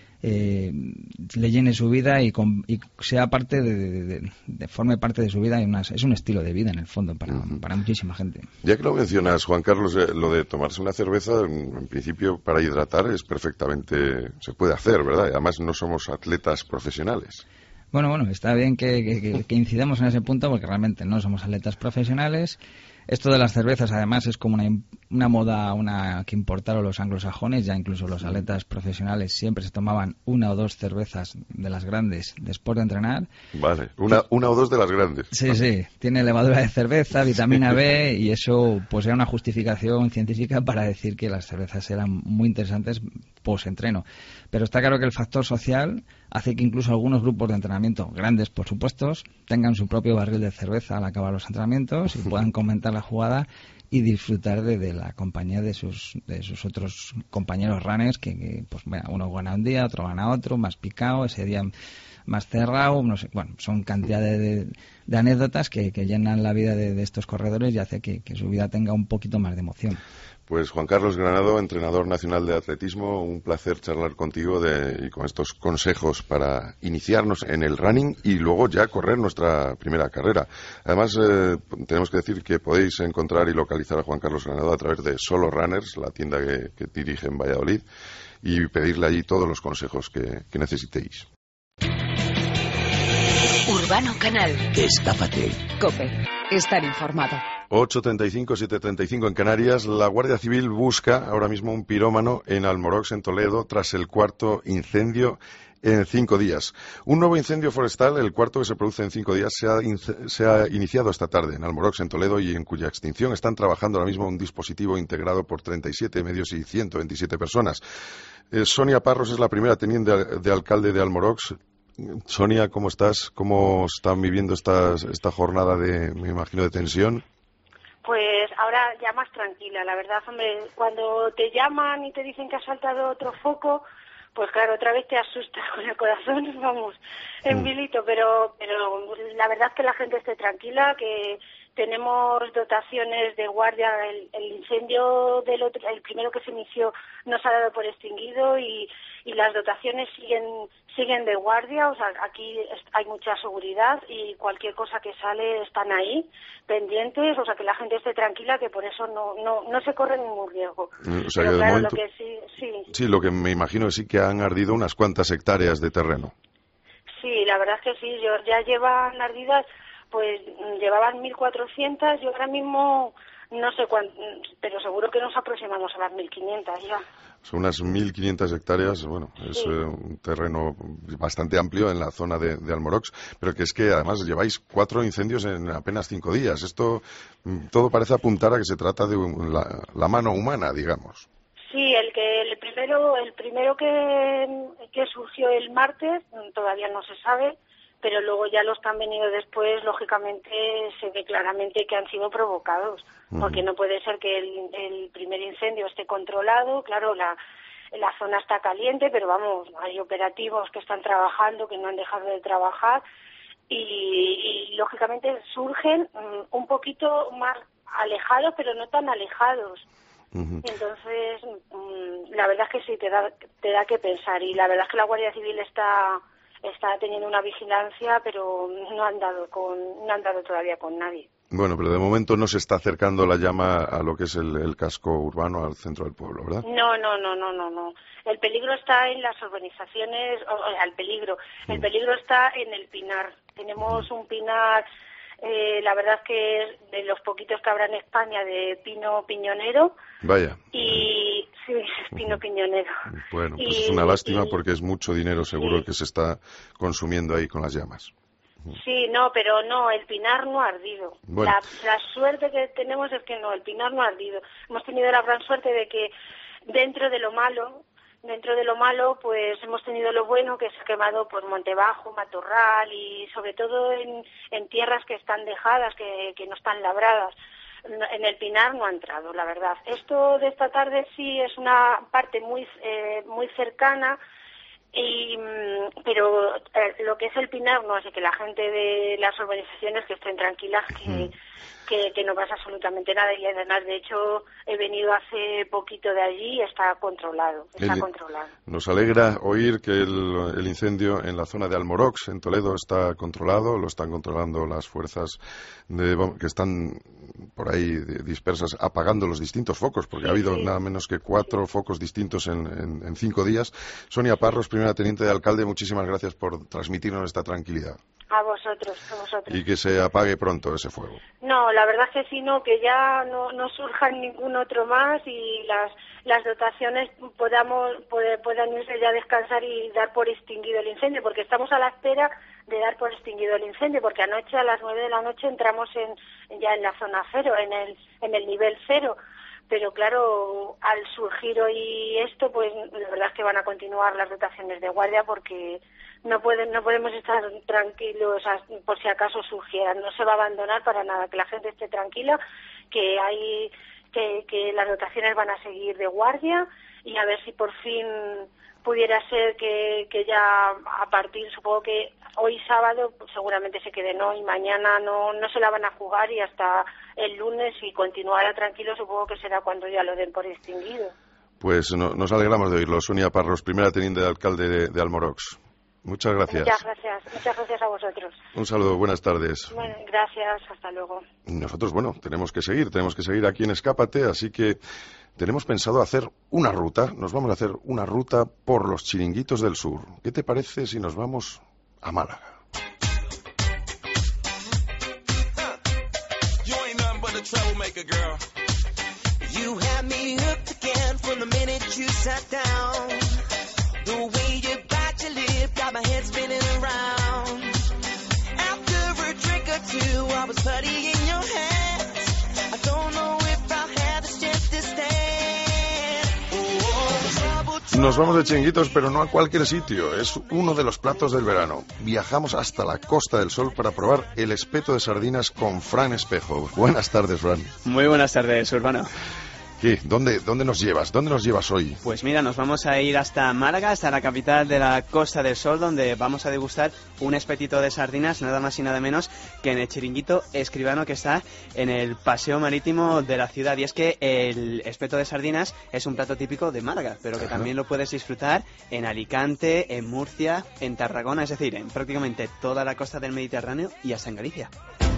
M: le llene su vida y sea parte forme parte de su vida. Es un estilo de vida en el fondo para muchísima gente.
C: Ya que lo mencionas, Juan Carlos, lo de tomarse una cerveza en principio para hidratar es perfectamente, se puede hacer, ¿verdad? Y además no somos atletas profesionales.
M: Bueno, está bien que incidamos en ese punto porque realmente no somos atletas profesionales. Esto de las cervezas, además, es como una moda que importaron los anglosajones. Ya incluso los atletas profesionales siempre se tomaban 1 o 2 cervezas de las grandes después de entrenar.
C: Vale, una o dos de las grandes.
M: Sí, tiene levadura de cerveza, vitamina B, y eso pues era una justificación científica para decir que las cervezas eran muy interesantes post-entreno. Pero está claro que el factor social hace que incluso algunos grupos de entrenamiento, grandes por supuesto, tengan su propio barril de cerveza al acabar los entrenamientos y puedan comentar la jugada y disfrutar de la compañía de sus otros compañeros runners que pues bueno, uno gana un día, otro gana otro, más picado, ese día más cerrado, no sé, bueno, son cantidad de anécdotas que llenan la vida de estos corredores y hace que su vida tenga un poquito más de emoción.
C: Pues Juan Carlos Granado, entrenador nacional de atletismo, un placer charlar contigo y con estos consejos para iniciarnos en el running y luego ya correr nuestra primera carrera. Además, tenemos que decir que podéis encontrar y localizar a Juan Carlos Granado a través de Solo Runners, la tienda que dirige en Valladolid, y pedirle allí todos los consejos que necesitéis.
A: Urbano Canal.
F: Escápate.
A: COPE. Estar informado.
C: 8:35, 7:35 en Canarias. La Guardia Civil busca ahora mismo un pirómano en Almorox, en Toledo, tras el cuarto incendio en 5 días. Un nuevo incendio forestal, el cuarto que se produce en 5 días, se ha iniciado esta tarde en Almorox, en Toledo, y en cuya extinción están trabajando ahora mismo un dispositivo integrado por 37 medios y 127 personas. Sonia Parros es la primera teniente de alcalde de Almorox. Sonia, ¿cómo estás? ¿Cómo están viviendo esta jornada me imagino, de tensión?
N: Pues ahora ya más tranquila, la verdad, hombre, cuando te llaman y te dicen que ha saltado otro foco, pues claro, otra vez te asustas con el corazón, vamos, en vilito, pero la verdad es que la gente esté tranquila, que tenemos dotaciones de guardia. El incendio el primero que se inició no se ha dado por extinguido y las dotaciones siguen de guardia. O sea, aquí hay mucha seguridad y cualquier cosa que sale están ahí pendientes. O sea, que la gente esté tranquila, que por eso no se corre ningún riesgo.
C: O sea,
N: pero
C: que
N: claro,
C: momento,
N: lo que sí.
C: Sí, lo que me imagino es sí que han ardido unas cuantas hectáreas de terreno.
N: Sí, la verdad es que sí. Ya llevan ardidas, pues llevaban 1.400, yo ahora mismo no sé cuánto, pero seguro que nos aproximamos a las 1.500 ya.
C: Son unas 1.500 hectáreas, bueno, es un terreno bastante amplio en la zona de Almorox, pero que es que además lleváis 4 incendios en apenas 5 días. Esto todo parece apuntar a que se trata de la mano humana, digamos.
N: Sí, el primero que surgió el martes todavía no se sabe, pero luego ya los que han venido después, lógicamente, se ve claramente que han sido provocados, porque no puede ser que el primer incendio esté controlado. Claro, la zona está caliente, pero vamos, hay operativos que están trabajando, que no han dejado de trabajar, y lógicamente surgen un poquito más alejados, pero no tan alejados. Entonces, la verdad es que sí, te da que pensar, y la verdad es que la Guardia Civil está teniendo una vigilancia, pero no han dado todavía con nadie.
C: Bueno, pero de momento no se está acercando la llama a lo que es el casco urbano, al centro del pueblo, ¿verdad?
N: No. El peligro está en las urbanizaciones, el peligro está en el pinar. Tenemos un pinar, la verdad que es de los poquitos que habrá en España de pino piñonero.
C: Vaya.
N: Y sí, es pino piñonero.
C: Bueno, pues es una lástima porque es mucho dinero seguro que se está consumiendo ahí con las llamas.
N: Sí, no, pero no, el pinar no ha ardido.
C: Bueno.
N: La suerte que tenemos es que no, el pinar no ha ardido. Hemos tenido la gran suerte de que dentro de lo malo, pues hemos tenido lo bueno, que se ha quemado por Montebajo, Matorral y sobre todo en tierras que están dejadas, que no están labradas. En el pinar no ha entrado, la verdad. Esto de esta tarde sí es una parte muy cercana. Pero lo que es el pinar, no, así que la gente de las urbanizaciones que estén tranquilas, que no pasa absolutamente nada. Y además, de hecho, he venido hace poquito de allí y está controlado.
C: Nos alegra oír que el incendio en la zona de Almorox, en Toledo, está controlado. Lo están controlando las fuerzas que están por ahí dispersas, apagando los distintos focos, porque ha habido nada menos que 4 focos distintos en 5 días. Sonia Parros, primera teniente de alcalde, muchísimas gracias por transmitirnos esta tranquilidad.
N: A vosotros.
C: Y que se apague pronto ese fuego.
N: No, la verdad es que sí, no, que ya no surja ningún otro más y las dotaciones puedan irse ya a descansar y dar por extinguido el incendio, porque estamos a la espera de dar por extinguido el incendio, porque anoche a las 9 de la noche entramos ya en la zona cero, en el nivel 0. Pero claro, al surgir hoy esto, pues la verdad es que van a continuar las dotaciones de guardia porque no podemos estar tranquilos por si acaso surgiera. No se va a abandonar para nada, que la gente esté tranquila, que las dotaciones van a seguir de guardia y a ver si por fin pudiera ser que ya a partir, supongo que hoy sábado pues seguramente se queden hoy, mañana no se la van a jugar y hasta el lunes, si continuará tranquilo, supongo que será cuando ya lo den por extinguido.
C: Pues nos alegramos de oírlo. Sonia Parros, primera teniente de alcalde de Almorox. Muchas gracias.
N: Muchas gracias a vosotros.
C: Un saludo, buenas tardes.
N: Bueno, gracias, hasta luego.
C: Nosotros, tenemos que seguir aquí en Escápate, así que tenemos pensado hacer una ruta. Nos vamos a hacer una ruta por los chiringuitos del sur. ¿Qué te parece si nos vamos a Málaga?
B: Troublemaker girl, you had me hooked again from the minute you sat down. The way you bite your lip got my head spinning around. After a drink or two, I was putty in your hands. I don't know if I'll have the strength to stand.
C: Nos vamos de chiringuitos, pero no a cualquier sitio. Es uno de los platos del verano. Viajamos hasta la Costa del Sol para probar el espeto de sardinas con Fran Espejo. Buenas tardes, Fran.
O: Muy buenas tardes, Urbano.
C: ¿Qué? ¿Dónde nos llevas? ¿Dónde nos llevas hoy?
O: Pues mira, nos vamos a ir hasta Málaga, hasta la capital de la Costa del Sol, donde vamos a degustar un espetito de sardinas, nada más y nada menos que en el chiringuito Escribano, que está en el paseo marítimo de la ciudad. Y es que el espeto de sardinas es un plato típico de Málaga, pero que también lo puedes disfrutar en Alicante, en Murcia, en Tarragona, es decir, en prácticamente toda la costa del Mediterráneo y hasta en Galicia.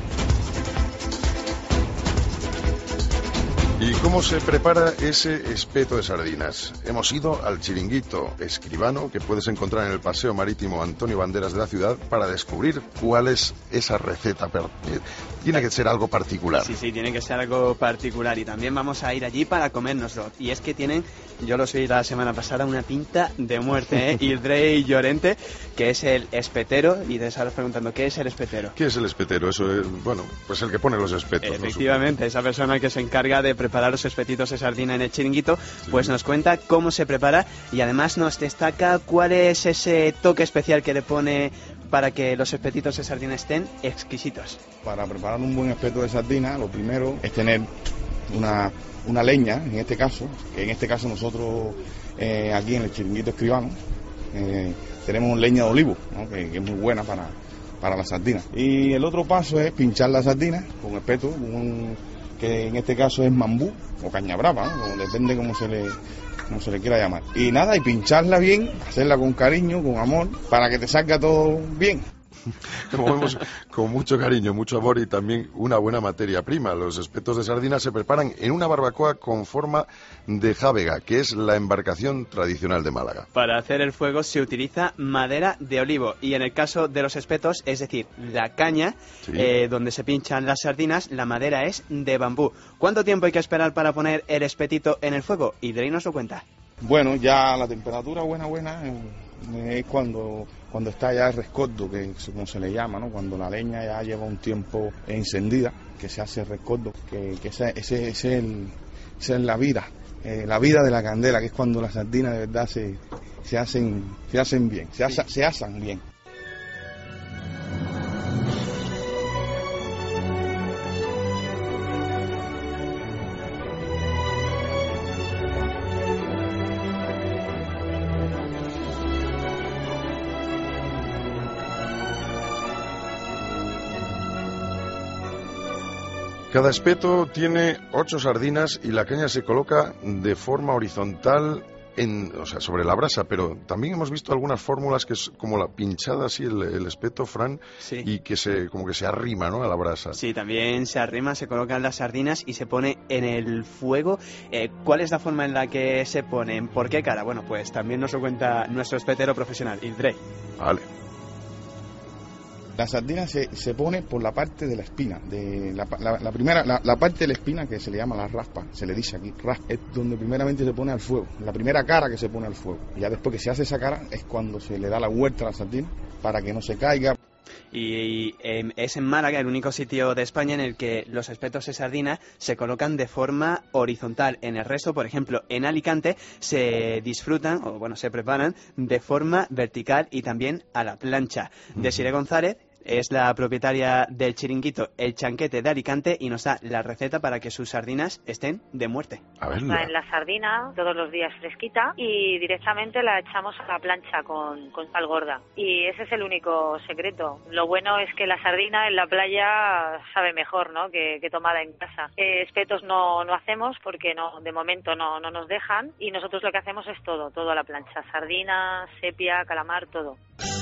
C: ¿Y cómo se prepara ese espeto de sardinas? Hemos ido al chiringuito Escribano, que puedes encontrar en el paseo marítimo Antonio Banderas de la ciudad, para descubrir cuál es esa receta. Tiene que ser algo particular.
O: Sí, tiene que ser algo particular. Y también vamos a ir allí para comérnoslo. Y es que tienen, yo lo vi la semana pasada, una pinta de muerte, ¿eh? Ildrey Llorente, que es el espetero. Y te estarás preguntando, ¿qué es el espetero?
C: ¿Qué es el espetero? Eso es, pues el que pone los espetos.
O: Efectivamente, esa persona que se encarga de preparar los espetitos de sardina en el chiringuito, pues nos cuenta cómo se prepara y además nos destaca cuál es ese toque especial que le pone para que los espetitos de sardina estén exquisitos.
P: Para preparar un buen espeto de sardina, lo primero es tener una leña, en este caso nosotros aquí en el chiringuito Escribano tenemos leña de olivo, ¿no? que es muy buena para la sardina. Y el otro paso es pinchar la sardina con espeto, que en este caso es mambú o caña brava, ¿no? Depende cómo se le quiera llamar. Y nada, y pincharla bien, hacerla con cariño, con amor, para que te salga todo bien.
C: Movemos con mucho cariño, mucho amor y también una buena materia prima. Los espetos de sardina se preparan en una barbacoa con forma de jávega, que es la embarcación tradicional de Málaga.
O: Para hacer el fuego se utiliza madera de olivo y en el caso de los espetos, es decir, la caña donde se pinchan las sardinas, la madera es de bambú. ¿Cuánto tiempo hay que esperar para poner el espetito en el fuego? Y Drey nos lo cuenta.
P: Bueno, ya la temperatura buena es cuando está ya el rescoldo, que es como se le llama, ¿no? Cuando la leña ya lleva un tiempo encendida, que se hace el rescoldo, que esa es la vida de la candela, que es cuando las sardinas de verdad se hacen bien, se asan bien.
C: Cada espeto tiene 8 sardinas y la caña se coloca de forma horizontal sobre la brasa, pero también hemos visto algunas fórmulas que es como la pinchada así el espeto, Fran, y que como que se arrima, ¿no?, a la brasa.
O: Sí, también se arrima, se colocan las sardinas y se pone en el fuego. ¿Cuál es la forma en la que se ponen? ¿Por qué cara? Bueno, pues también nos lo cuenta nuestro espetero profesional, Ildrey.
C: Vale.
P: La sardina se pone por la parte de la espina, la parte de la espina que se le llama la raspa, se le dice aquí, raspa, es donde primeramente se pone al fuego, la primera cara que se pone al fuego. Y ya después que se hace esa cara es cuando se le da la vuelta a la sardina para que no se caiga.
O: Y es en Málaga el único sitio de España en el que los espetos de sardina se colocan de forma horizontal. En el resto, por ejemplo, en Alicante se disfrutan, se preparan de forma vertical y también a la plancha. Desiree González es la propietaria del chiringuito El Chanquete de Alicante y nos da la receta para que sus sardinas estén de muerte.
C: A verla.
Q: En la sardina todos los días fresquita y directamente la echamos a la plancha con sal gorda. Y ese es el único secreto. Lo bueno es que la sardina en la playa sabe mejor, ¿no?, que tomada en casa. Espetos no hacemos porque de momento no nos dejan y nosotros lo que hacemos es todo a la plancha. Sardina, sepia, calamar, todo.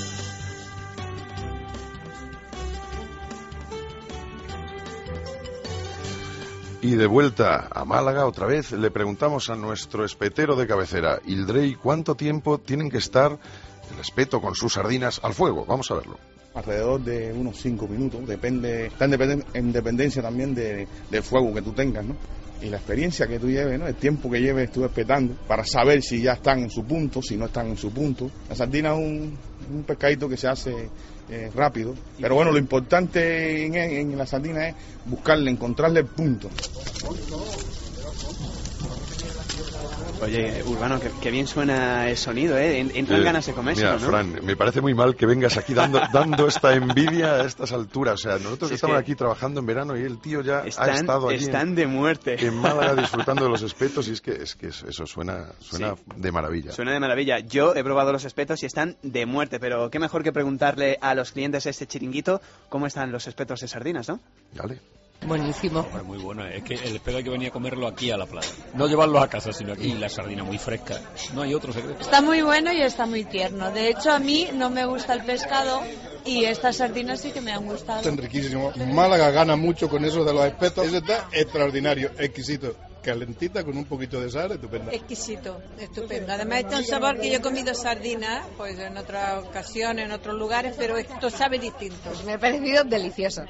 C: Y de vuelta a Málaga otra vez, le preguntamos a nuestro espetero de cabecera, Ildrey, ¿cuánto tiempo tienen que estar el espeto con sus sardinas al fuego? Vamos a verlo.
P: Alrededor de unos 5 minutos, está en dependencia también del fuego que tú tengas, ¿no? Y la experiencia que tú lleves, ¿no?, el tiempo que lleves tú espetando, para saber si ya están en su punto, si no están en su punto. La sardina es un pescadito que se hace rápido, pero bueno, lo importante en la sardina es encontrarle el punto.
O: Oye, Urbano, que bien suena el sonido, ¿eh? Entran ganas de comérselo,
C: mira,
O: ¿no?
C: Fran, me parece muy mal que vengas aquí dando esta envidia a estas alturas. O sea, nosotros estamos aquí trabajando en verano y el tío ya ha estado allí
O: de muerte
C: en Málaga disfrutando de los espetos y es que eso suena de maravilla.
O: Suena de maravilla. Yo he probado los espetos y están de muerte, pero qué mejor que preguntarle a los clientes de este chiringuito cómo están los espetos de sardinas, ¿no?
C: Dale.
R: Buenísimo.
S: Muy bueno, es que el espeto hay que venir a comerlo aquí a la playa. No llevarlo a casa, sino aquí. La sardina muy fresca. No hay otro secreto.
R: Está muy bueno y está muy tierno. De hecho, a mí no me gusta el pescado y estas sardinas sí que me han gustado.
T: Están riquísimos. Málaga gana mucho con eso de los espetos. Eso está extraordinario, exquisito. Calentita con un poquito de sal, estupenda.
U: Exquisito, estupendo. Además está un sabor que yo he comido sardinas, pues en otras ocasiones, en otros lugares, pero esto sabe distinto.
V: Me ha parecido delicioso.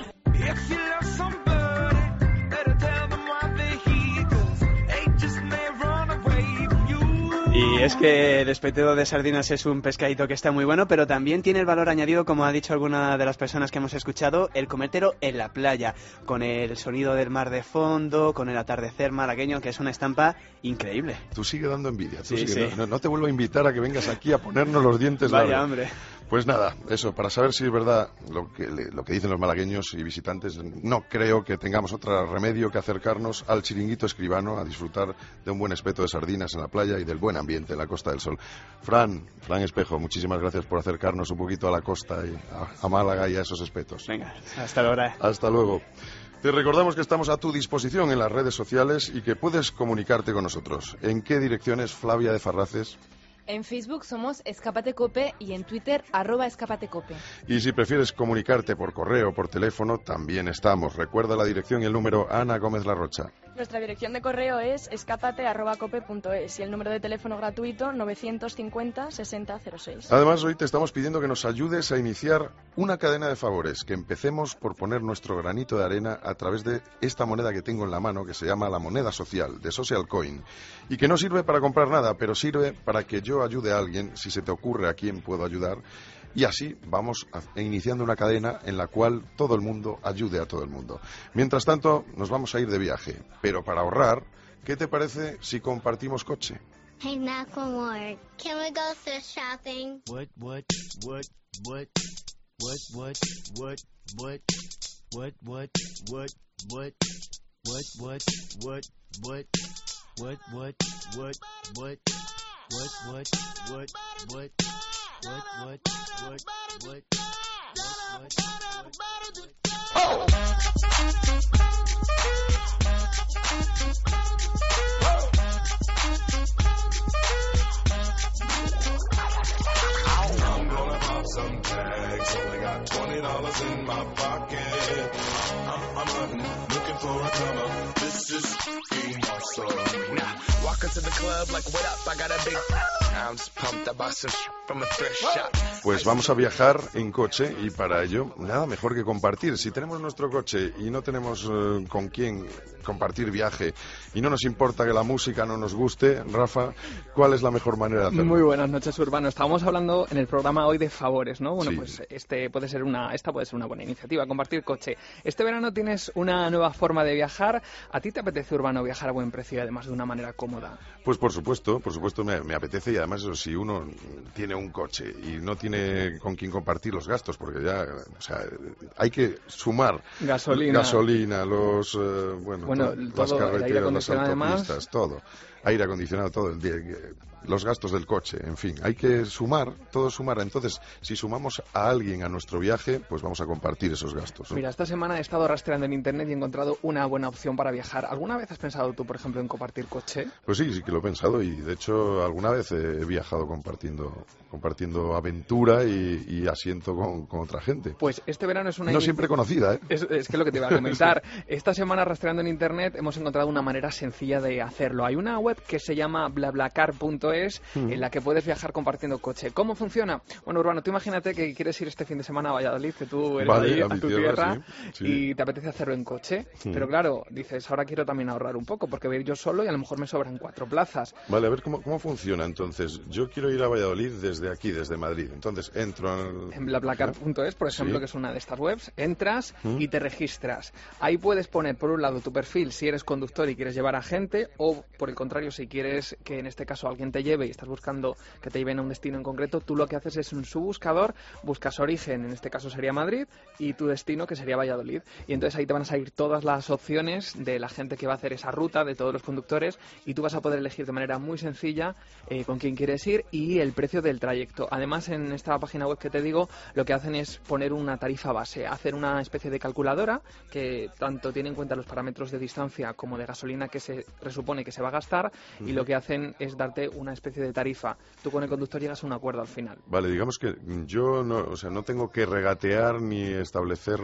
O: Y es que el espetero de sardinas es un pescadito que está muy bueno, pero también tiene el valor añadido, como ha dicho alguna de las personas que hemos escuchado, el comértelo en la playa, con el sonido del mar de fondo, con el atardecer malagueño, que es una estampa increíble.
C: Tú sigue dando envidia,
O: Sí.
C: No te vuelvo a invitar a que vengas aquí a ponernos los dientes
O: Vaya,
C: largos.
O: hombre.
C: Pues nada, eso, para saber si es verdad lo que dicen los malagueños y visitantes, no creo que tengamos otro remedio que acercarnos al Chiringuito Escribano a disfrutar de un buen espeto de sardinas en la playa y del buen ambiente en la Costa del Sol. Fran Espejo, muchísimas gracias por acercarnos un poquito a la costa y a Málaga y a esos espetos.
O: Venga, hasta luego.
C: Hasta luego. Te recordamos que estamos a tu disposición en las redes sociales y que puedes comunicarte con nosotros. ¿En qué direcciones, Flavia de Farraces?
G: En Facebook somos Escápate Cope y en Twitter @escápatecope.
C: Y si prefieres comunicarte por correo o por teléfono, también estamos. Recuerda la dirección y el número, Ana Gómez Larrocha.
H: Nuestra dirección de correo es escapate@cope.es y el número de teléfono gratuito 950 6006.
C: Además, hoy te estamos pidiendo que nos ayudes a iniciar una cadena de favores, que empecemos por poner nuestro granito de arena a través de esta moneda que tengo en la mano, que se llama la moneda social, de Social Coin, y que no sirve para comprar nada, pero sirve para que yo ayude a alguien, si se te ocurre a quién puedo ayudar. Y así vamos iniciando una cadena en la cual todo el mundo ayude a todo el mundo. Mientras tanto, nos vamos a ir de viaje. Pero para ahorrar, ¿qué te parece si compartimos coche?
D: Hey, Macklemore, can we go thrift shopping?
B: Oh! I'm gonna pop some tags. Only got $20 in my pocket. I'm hunting, looking for a come up. This is fucking awesome. Now, walking to the club like, what up? I got a big. I'm just pumped. I bought some from a thrift shop.
C: Pues vamos a viajar en coche y para ello nada mejor que compartir. Si tenemos nuestro coche y no tenemos con quién compartir viaje y no nos importa que la música no nos guste, Rafa, ¿cuál es la mejor manera de hacerlo?
V: Muy buenas noches, Urbano. Estábamos hablando en el programa hoy de favores, ¿no? Bueno,
C: Sí.
V: pues esta puede ser una buena iniciativa, compartir coche. Este verano tienes una nueva forma de viajar. ¿A ti te apetece, Urbano, viajar a buen precio y además de una manera cómoda?
C: Pues por supuesto me apetece, y además eso, si uno tiene un coche y no tiene con quién compartir los gastos, porque ya, o sea, hay que sumar gasolina, los las carreteras, las autopistas, todo, aire acondicionado, todo el día, los gastos del coche, en fin, hay que sumar, todo sumar. Entonces, si sumamos a alguien a nuestro viaje, pues vamos a compartir esos gastos, ¿no?
V: Mira, esta semana he estado rastreando en internet y he encontrado una buena opción para viajar. ¿Alguna vez has pensado tú, por ejemplo, en compartir coche?
C: Pues sí que lo he pensado, y de hecho alguna vez he viajado compartiendo aventura y asiento con otra gente.
V: Pues este verano es una...
C: No siempre conocida, ¿eh?
V: Es que es lo que te iba a comentar. Esta semana, rastreando en internet, hemos encontrado una manera sencilla de hacerlo. Hay una web que se llama blablacar.es en la que puedes viajar compartiendo coche. ¿Cómo funciona? Bueno, Urbano, tú imagínate que quieres ir este fin de semana a Valladolid, que tú eres de a tu tierra, sí. Y te apetece hacerlo en coche. Pero claro, dices, ahora quiero también ahorrar un poco, porque voy a ir yo solo y a lo mejor me sobran 4 plazas.
C: Vale, a ver cómo funciona entonces. Yo quiero ir a Valladolid desde aquí, desde Madrid. Entonces entro
V: en blablacar.es, por ejemplo, que es una de estas webs, entras y te registras. Ahí puedes poner, por un lado, tu perfil si eres conductor y quieres llevar a gente, o por el contrario, si quieres que en este caso alguien te lleve y estás buscando que te lleven a un destino en concreto, tú lo que haces es en su buscador, buscas origen, en este caso sería Madrid, y tu destino, que sería Valladolid. Y entonces ahí te van a salir todas las opciones de la gente que va a hacer esa ruta, de todos los conductores, y tú vas a poder elegir de manera muy sencilla con quién quieres ir y el precio del trayecto. Además, en esta página web que te digo, lo que hacen es poner una tarifa base, hacer una especie de calculadora que tanto tiene en cuenta los parámetros de distancia como de gasolina que se presupone que se va a gastar, y lo que hacen es darte una especie de tarifa. Tú con el conductor llegas a un acuerdo al final.
C: Vale, digamos que yo no tengo que regatear ni establecer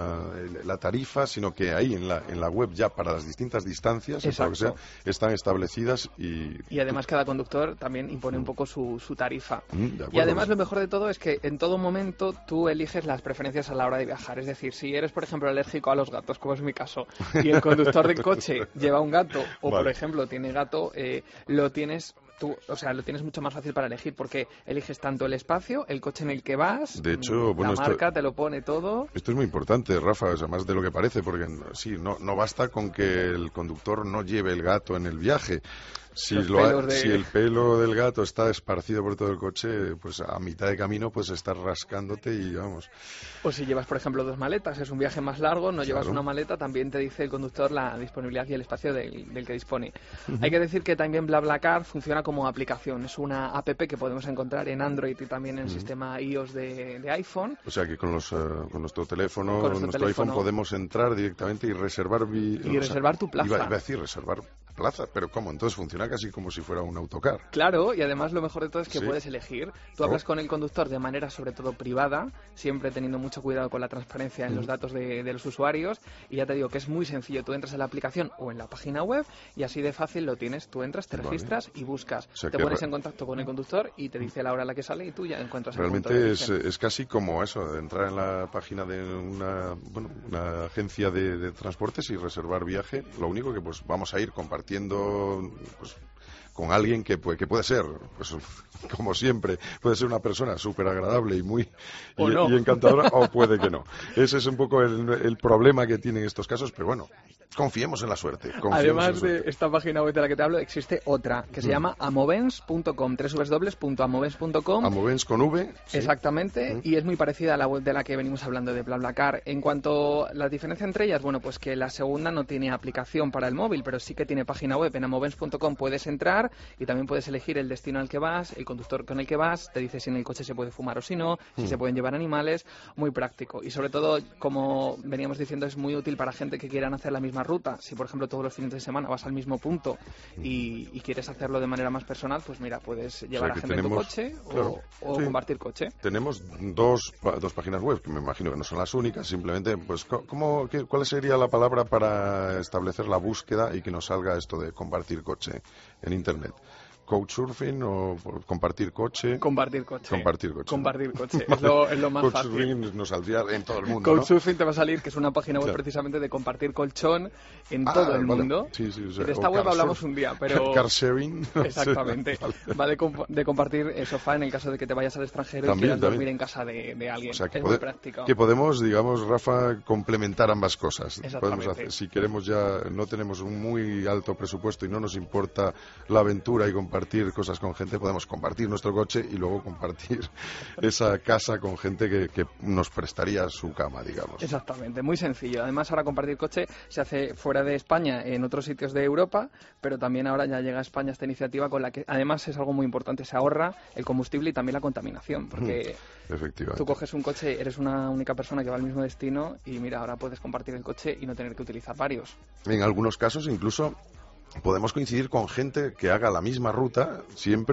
C: la tarifa, sino que ahí en la web ya para las distintas distancias, lo que sea, están establecidas y
V: además cada conductor también impone un poco su tarifa. Y además lo mejor de todo es que en todo momento tú eliges las preferencias a la hora de viajar. Es decir, si eres, por ejemplo, alérgico a los gatos, como es mi caso, y el conductor del coche lleva un gato o, por ejemplo, tiene gato, lo tienes mucho más fácil para elegir, porque eliges tanto el espacio, el coche en el que vas,
C: de hecho,
V: la marca te lo pone todo.
C: Esto es muy importante, Rafa, o sea, más de lo que parece, porque sí, no basta con que el conductor no lleve el gato en el viaje. Si el pelo del gato está esparcido por todo el coche, pues a mitad de camino pues estás rascándote y vamos.
V: O si llevas, por ejemplo, 2 maletas, es un viaje más largo, no llevas una maleta, también te dice el conductor la disponibilidad y el espacio del que dispone. Hay que decir que también BlaBlaCar funciona como aplicación, es una app que podemos encontrar en Android y también en el sistema iOS de iPhone.
C: O sea que con nuestro teléfono, iPhone, podemos entrar directamente y reservar
V: reservar tu plaza.
C: Iba a decir reservar desplaza. Pero ¿cómo? Entonces funciona casi como si fuera un autocar.
V: Claro, y además lo mejor de todo es que
C: Sí.
V: puedes elegir. Tú hablas con el conductor de manera sobre todo privada, siempre teniendo mucho cuidado con la transparencia en los datos de los usuarios, y ya te digo que es muy sencillo. Tú entras en la aplicación o en la página web y así de fácil lo tienes. Tú entras, te registras y buscas.
C: O sea
V: te
C: que
V: pones en contacto con el conductor y te dice la hora a la que sale y tú ya encuentras el punto de
C: Realmente
V: origen.
C: es casi como eso, de entrar en la página de una agencia de transportes y reservar viaje. Lo único que pues vamos a ir compartiendo pues con alguien que puede ser, pues como siempre, puede ser una persona súper agradable y muy y encantadora, o puede que no. Ese es un poco el problema que tienen estos casos, pero bueno, confiemos en la suerte.
V: Además de esta página web de la que te hablo, existe otra que se llama amovens.com, www.amovens.com.
C: Amovens con V. Sí.
V: Exactamente, y es muy parecida a la web de la que venimos hablando de BlaBlaCar. En cuanto a la diferencia entre ellas, bueno, pues que la segunda no tiene aplicación para el móvil, pero sí que tiene página web. En amovens.com puedes entrar y también puedes elegir el destino al que vas, el conductor con el que vas, te dice si en el coche se puede fumar o si no, si se pueden llevar animales, muy práctico. Y sobre todo, como veníamos diciendo, es muy útil para gente que quieran hacer la misma ruta. Si, por ejemplo, todos los fines de semana vas al mismo punto y quieres hacerlo de manera más personal, pues mira, puedes llevar a gente en tu coche o compartir coche.
C: Tenemos dos páginas web, que me imagino que no son las únicas, simplemente, pues, ¿cuál sería la palabra para establecer la búsqueda y que nos salga esto de compartir coche en Internet? ¿Couchsurfing o compartir coche?
V: Compartir coche.
C: Compartir coche.
V: Compartir coche. Es lo más fácil.
C: Couchsurfing nos saldría en todo el mundo,
V: Couchsurfing te va a salir, que es una página web precisamente de compartir colchón en todo el mundo.
C: Sí, sí, o sea,
V: de esta web hablamos un día, pero...
C: Car sharing.
V: Exactamente. Va de compartir sofá en el caso de que te vayas al extranjero y quieras dormir en casa de alguien.
C: O sea,
V: es muy práctico.
C: Que podemos, digamos, Rafa, complementar ambas cosas.
V: Exactamente.
C: Podemos hacer, si queremos ya, no tenemos un muy alto presupuesto y no nos importa la aventura y compartir cosas con gente, podemos compartir nuestro coche y luego compartir esa casa con gente que nos prestaría su cama, digamos.
V: Exactamente, muy sencillo. Además, ahora compartir coche se hace fuera de España, en otros sitios de Europa, pero también ahora ya llega a España esta iniciativa con la que, además, es algo muy importante, se ahorra el combustible y también la contaminación, porque tú coges un coche, eres una única persona que va al mismo destino y mira, ahora puedes compartir el coche y no tener que utilizar varios.
C: En algunos casos, incluso, podemos coincidir con gente que haga la misma ruta siempre.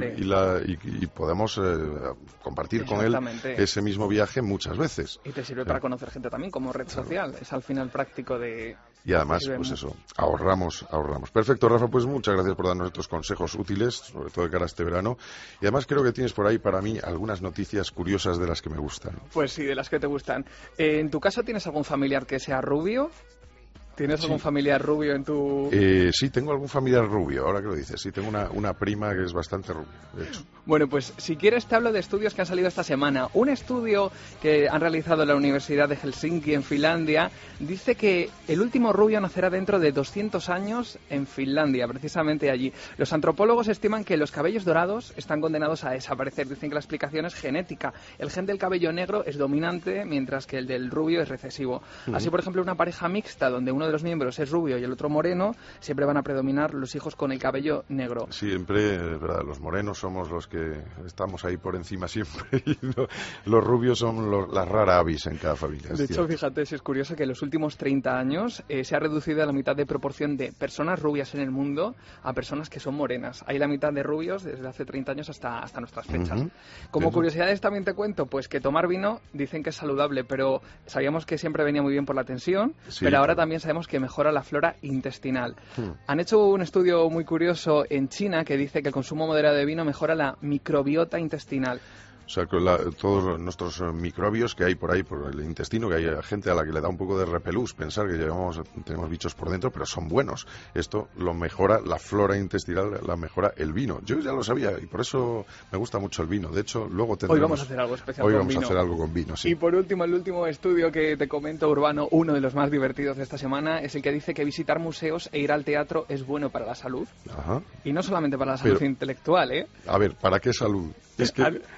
C: Y podemos compartir con él ese mismo viaje muchas veces.
V: Y te sirve para conocer gente también como red social. Es al final práctico de...
C: Y además, pues eso, ahorramos. Perfecto, Rafa, pues muchas gracias por darnos estos consejos útiles, sobre todo de cara a este verano. Y además creo que tienes por ahí para mí algunas noticias curiosas de las que me gustan.
V: Pues sí, de las que te gustan. ¿En tu caso tienes algún familiar que sea rubio? ¿Tienes algún familiar rubio en tu...?
C: Sí, tengo algún familiar rubio, ahora que lo dices. Sí, tengo una prima que es bastante rubia, de hecho.
V: Bueno, pues si quieres te hablo de estudios que han salido esta semana. Un estudio que han realizado en la Universidad de Helsinki, en Finlandia, dice que el último rubio nacerá dentro de 200 años en Finlandia, precisamente allí. Los antropólogos estiman que los cabellos dorados están condenados a desaparecer. Dicen que la explicación es genética. El gen del cabello negro es dominante, mientras que el del rubio es recesivo. Así, por ejemplo, una pareja mixta donde uno de los miembros es rubio y el otro moreno, siempre van a predominar los hijos con el cabello negro.
C: Siempre, ¿verdad? Los morenos somos los que estamos ahí por encima siempre y los rubios son las rara avis en cada familia.
V: De hecho, fíjate, es curioso que en los últimos 30 años se ha reducido a la mitad de proporción de personas rubias en el mundo a personas que son morenas. Hay la mitad de rubios desde hace 30 años hasta nuestras fechas. Como curiosidades también te cuento, pues que tomar vino dicen que es saludable, pero sabíamos que siempre venía muy bien por la tensión, pero ahora también sabemos que mejora la flora intestinal. Han hecho un estudio muy curioso en China que dice que el consumo moderado de vino mejora la microbiota intestinal.
C: O sea, todos nuestros microbios que hay por ahí, por el intestino, que hay gente a la que le da un poco de repelús pensar que tenemos bichos por dentro, pero son buenos. Esto lo mejora, la flora intestinal la mejora el vino. Yo ya lo sabía y por eso me gusta mucho el vino. De hecho, luego tendremos...
V: Hoy vamos a hacer algo especial
C: Hoy
V: con
C: vamos
V: vino.
C: a hacer algo con vino, sí.
V: Y por último, el último estudio que te comento, Urbano, uno de los más divertidos de esta semana, es el que dice que visitar museos e ir al teatro es bueno para la salud. Y no solamente para la salud intelectual, ¿eh?
C: A ver, ¿para qué salud? Es que, sorpresa,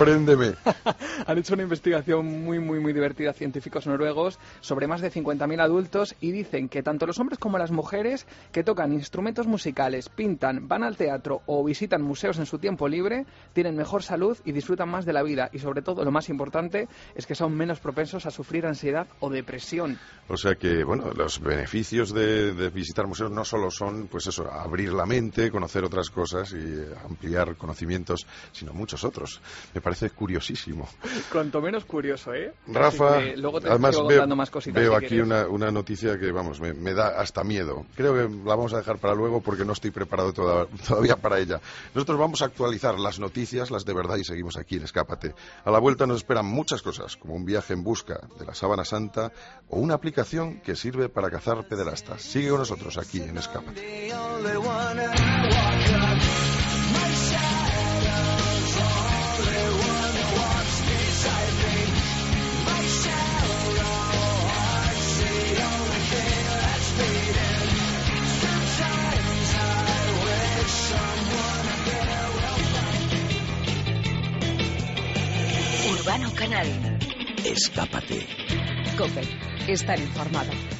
C: Sorpréndeme.
V: Han hecho una investigación muy divertida, científicos noruegos, sobre más de 50.000 adultos, y dicen que tanto los hombres como las mujeres que tocan instrumentos musicales, pintan, van al teatro o visitan museos en su tiempo libre, tienen mejor salud y disfrutan más de la vida. Y sobre todo, lo más importante, es que son menos propensos a sufrir ansiedad o depresión.
C: O sea que, bueno, los beneficios de visitar museos no solo son, pues eso, abrir la mente, conocer otras cosas y ampliar conocimientos, sino muchos otros. Me parece curiosísimo.
V: Cuanto menos curioso, ¿eh?
C: Rafa,
V: luego te
C: además
V: sigo contando más cositas.
C: Veo
V: si
C: aquí una noticia que, vamos, me da hasta miedo. Creo que la vamos a dejar para luego porque no estoy preparado todavía para ella. Nosotros vamos a actualizar las noticias, las de verdad, y seguimos aquí en Escápate. A la vuelta nos esperan muchas cosas, como un viaje en busca de la sábana santa o una aplicación que sirve para cazar pederastas. Sigue con nosotros aquí en Escápate.
A: Urbano Canal.
F: Escápate.
A: COPE. Estar informado.